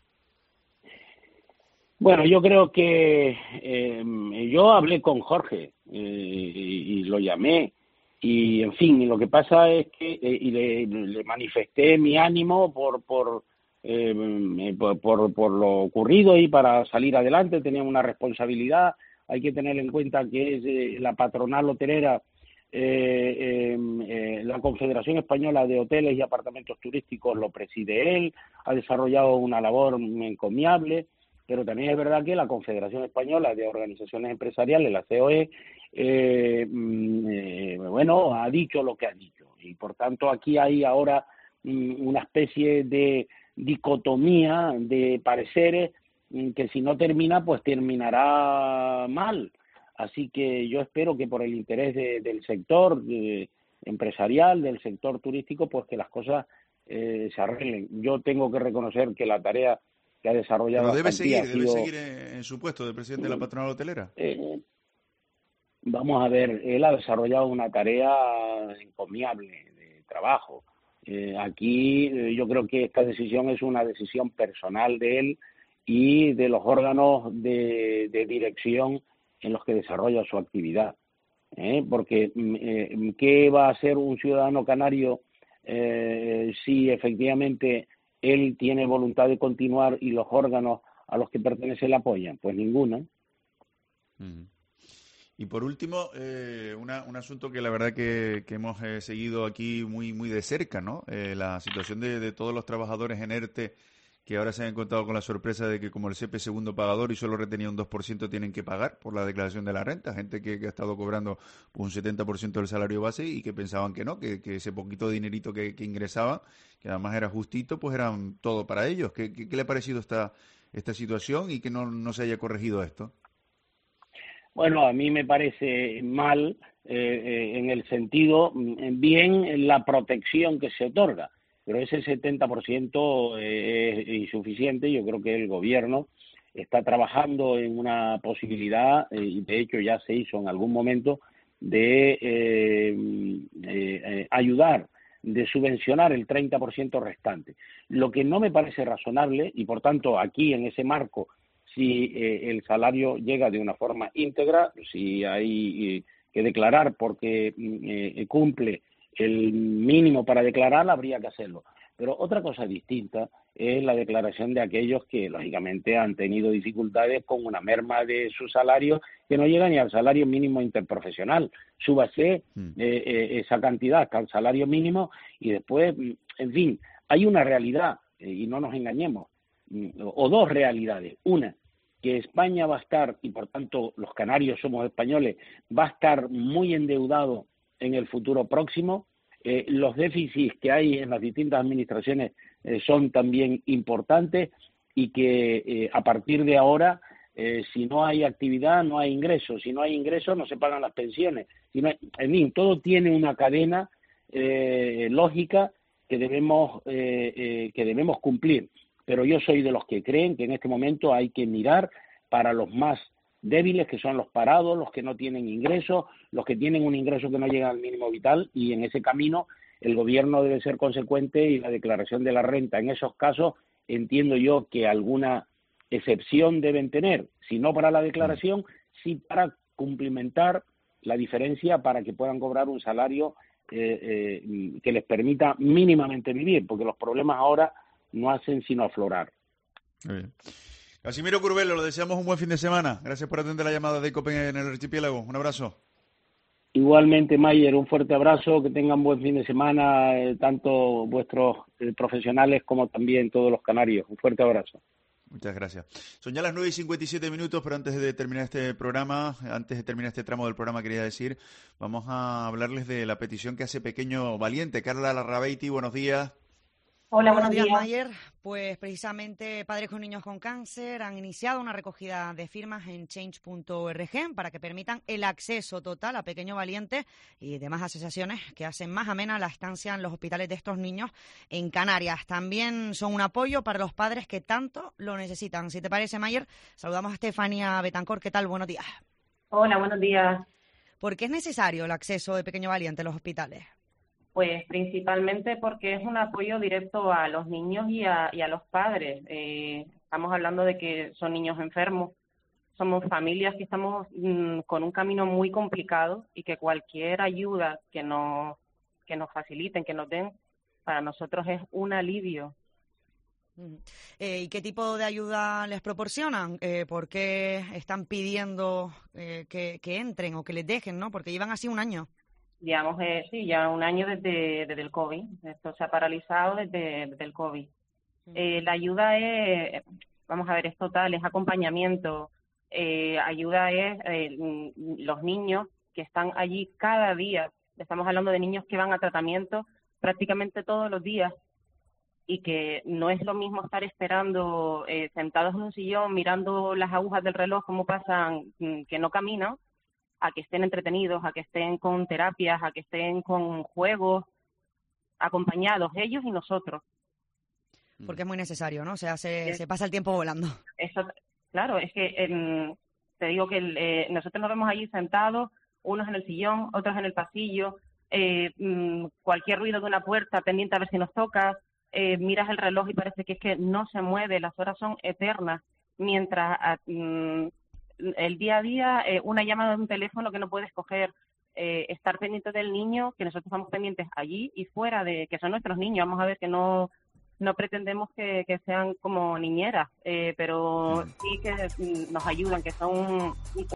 Bueno, yo creo que eh, yo hablé con Jorge eh, y, y lo llamé y, en fin, y lo que pasa es que eh, y le, le manifesté mi ánimo por por Eh, por, por, por lo ocurrido y para salir adelante. Tenía una responsabilidad. Hay que tener en cuenta que es eh, la patronal hotelera, eh, eh, eh, la Confederación Española de Hoteles y Apartamentos Turísticos lo preside él, ha desarrollado una labor encomiable, pero también es verdad que la Confederación Española de Organizaciones Empresariales, la C O E, eh, eh, bueno, ha dicho lo que ha dicho, y por tanto aquí hay ahora mm, una especie de dicotomía de pareceres que si no termina, pues terminará mal. Así que yo espero que por el interés de, del sector de, empresarial, del sector turístico, pues que las cosas eh, se arreglen. Yo tengo que reconocer que la tarea que ha desarrollado... Pero debe seguir, sido, debe seguir en, en su puesto de presidente de la patronal hotelera. Eh, vamos a ver, él ha desarrollado una tarea encomiable de trabajo. Eh, aquí eh, yo creo que esta decisión es una decisión personal de él y de los órganos de, de dirección en los que desarrolla su actividad. ¿eh? Porque eh, ¿qué va a hacer un ciudadano canario eh, si efectivamente él tiene voluntad de continuar y los órganos a los que pertenece le apoyan? Pues ninguno. Mm. Y por último, eh, una, un asunto que la verdad que, que hemos eh, seguido aquí muy muy de cerca, ¿no? Eh, la situación de, de todos los trabajadores en ERTE que ahora se han encontrado con la sorpresa de que como el S E P E segundo pagador y solo retenía un dos por ciento tienen que pagar por la declaración de la renta, gente que, que ha estado cobrando un setenta por ciento del salario base y que pensaban que no, que, que ese poquito dinerito que, que ingresaban, que además era justito, pues eran todo para ellos. ¿Qué, qué, qué le ha parecido esta, esta situación y que no, no se haya corregido esto? Bueno, a mí me parece mal eh, eh, en el sentido, bien en la protección que se otorga, pero ese setenta por ciento eh, es insuficiente. Yo creo que el gobierno está trabajando en una posibilidad, eh, y de hecho ya se hizo en algún momento, de eh, eh, eh, ayudar, de subvencionar el treinta por ciento restante. Lo que no me parece razonable, y por tanto aquí en ese marco, si eh, el salario llega de una forma íntegra, si hay eh, que declarar porque eh, cumple el mínimo para declarar, habría que hacerlo. Pero otra cosa distinta es la declaración de aquellos que, lógicamente, han tenido dificultades con una merma de su salario que no llega ni al salario mínimo interprofesional. Súbase mm. eh, eh, esa cantidad hasta el salario mínimo y después, en fin, hay una realidad, eh, y no nos engañemos, o dos realidades. Una, que España va a estar, y por tanto los canarios somos españoles, va a estar muy endeudado en el futuro próximo. Eh, los déficits que hay en las distintas administraciones eh, son también importantes y que eh, a partir de ahora, eh, si no hay actividad, no hay ingresos. Si no hay ingresos, no se pagan las pensiones. Si no hay, en fin, todo tiene una cadena eh, lógica que debemos, eh, eh, que debemos cumplir. Pero yo soy de los que creen que en este momento hay que mirar para los más débiles, que son los parados, los que no tienen ingresos, los que tienen un ingreso que no llega al mínimo vital, y en ese camino el gobierno debe ser consecuente y la declaración de la renta. En esos casos entiendo yo que alguna excepción deben tener, si no para la declaración, sí para cumplimentar la diferencia para que puedan cobrar un salario eh, eh, que les permita mínimamente vivir, porque los problemas ahora no hacen sino aflorar. Muy bien. Casimiro Curbelo, le deseamos un buen fin de semana. Gracias por atender la llamada de Copen en el archipiélago. Un abrazo. Igualmente, Mayer, un fuerte abrazo, que tengan buen fin de semana, eh, tanto vuestros eh, profesionales como también todos los canarios. Un fuerte abrazo. Muchas gracias. Son ya las nueve y cincuenta y siete minutos, pero antes de terminar este programa, antes de terminar este tramo del programa, quería decir, vamos a hablarles de la petición que hace Pequeño Valiente. Carla Larrabeiti, buenos días. Hola, buenos días, Mayer. Pues precisamente Padres con Niños con Cáncer han iniciado una recogida de firmas en change punto org para que permitan el acceso total a Pequeño Valiente y demás asociaciones que hacen más amena la estancia en los hospitales de estos niños en Canarias. También son un apoyo para los padres que tanto lo necesitan. Si te parece, Mayer, saludamos a Estefanía Betancor. ¿Qué tal? Buenos días. Hola, buenos días. ¿Por qué es necesario el acceso de Pequeño Valiente a los hospitales? Pues principalmente porque es un apoyo directo a los niños y a, y a los padres. Eh, estamos hablando de que son niños enfermos, somos familias que estamos mmm, con un camino muy complicado y que cualquier ayuda que nos, que nos faciliten, que nos den, para nosotros es un alivio. Eh, ¿Y qué tipo de ayuda les proporcionan? Eh, ¿Por qué están pidiendo eh, que, que entren o que les dejen, ¿no? Porque llevan así un año. Digamos, eh, sí, ya un año desde, desde el COVID. Esto se ha paralizado desde, desde el COVID. Eh, la ayuda es, vamos a ver, es total, es acompañamiento. Eh, ayuda es eh, los niños que están allí cada día. Estamos hablando de niños que van a tratamiento prácticamente todos los días y que no es lo mismo estar esperando eh, sentados en un sillón mirando las agujas del reloj, cómo pasan, que no caminan, a que estén entretenidos, a que estén con terapias, a que estén con juegos, acompañados ellos y nosotros. Porque es muy necesario, ¿no? O sea, se, se pasa el tiempo volando. Eso, claro, es que eh, te digo que eh, nosotros nos vemos allí sentados, unos en el sillón, otros en el pasillo, eh, mm, cualquier ruido de una puerta pendiente a ver si nos toca, eh, miras el reloj y parece que es que no se mueve, las horas son eternas, mientras... A, mm, el día a día, eh, una llamada de un teléfono que no puedes coger, eh, estar pendientes del niño, que nosotros estamos pendientes allí y fuera de que son nuestros niños. Vamos a ver que no no pretendemos que, que sean como niñeras, eh, pero sí que nos ayudan, que son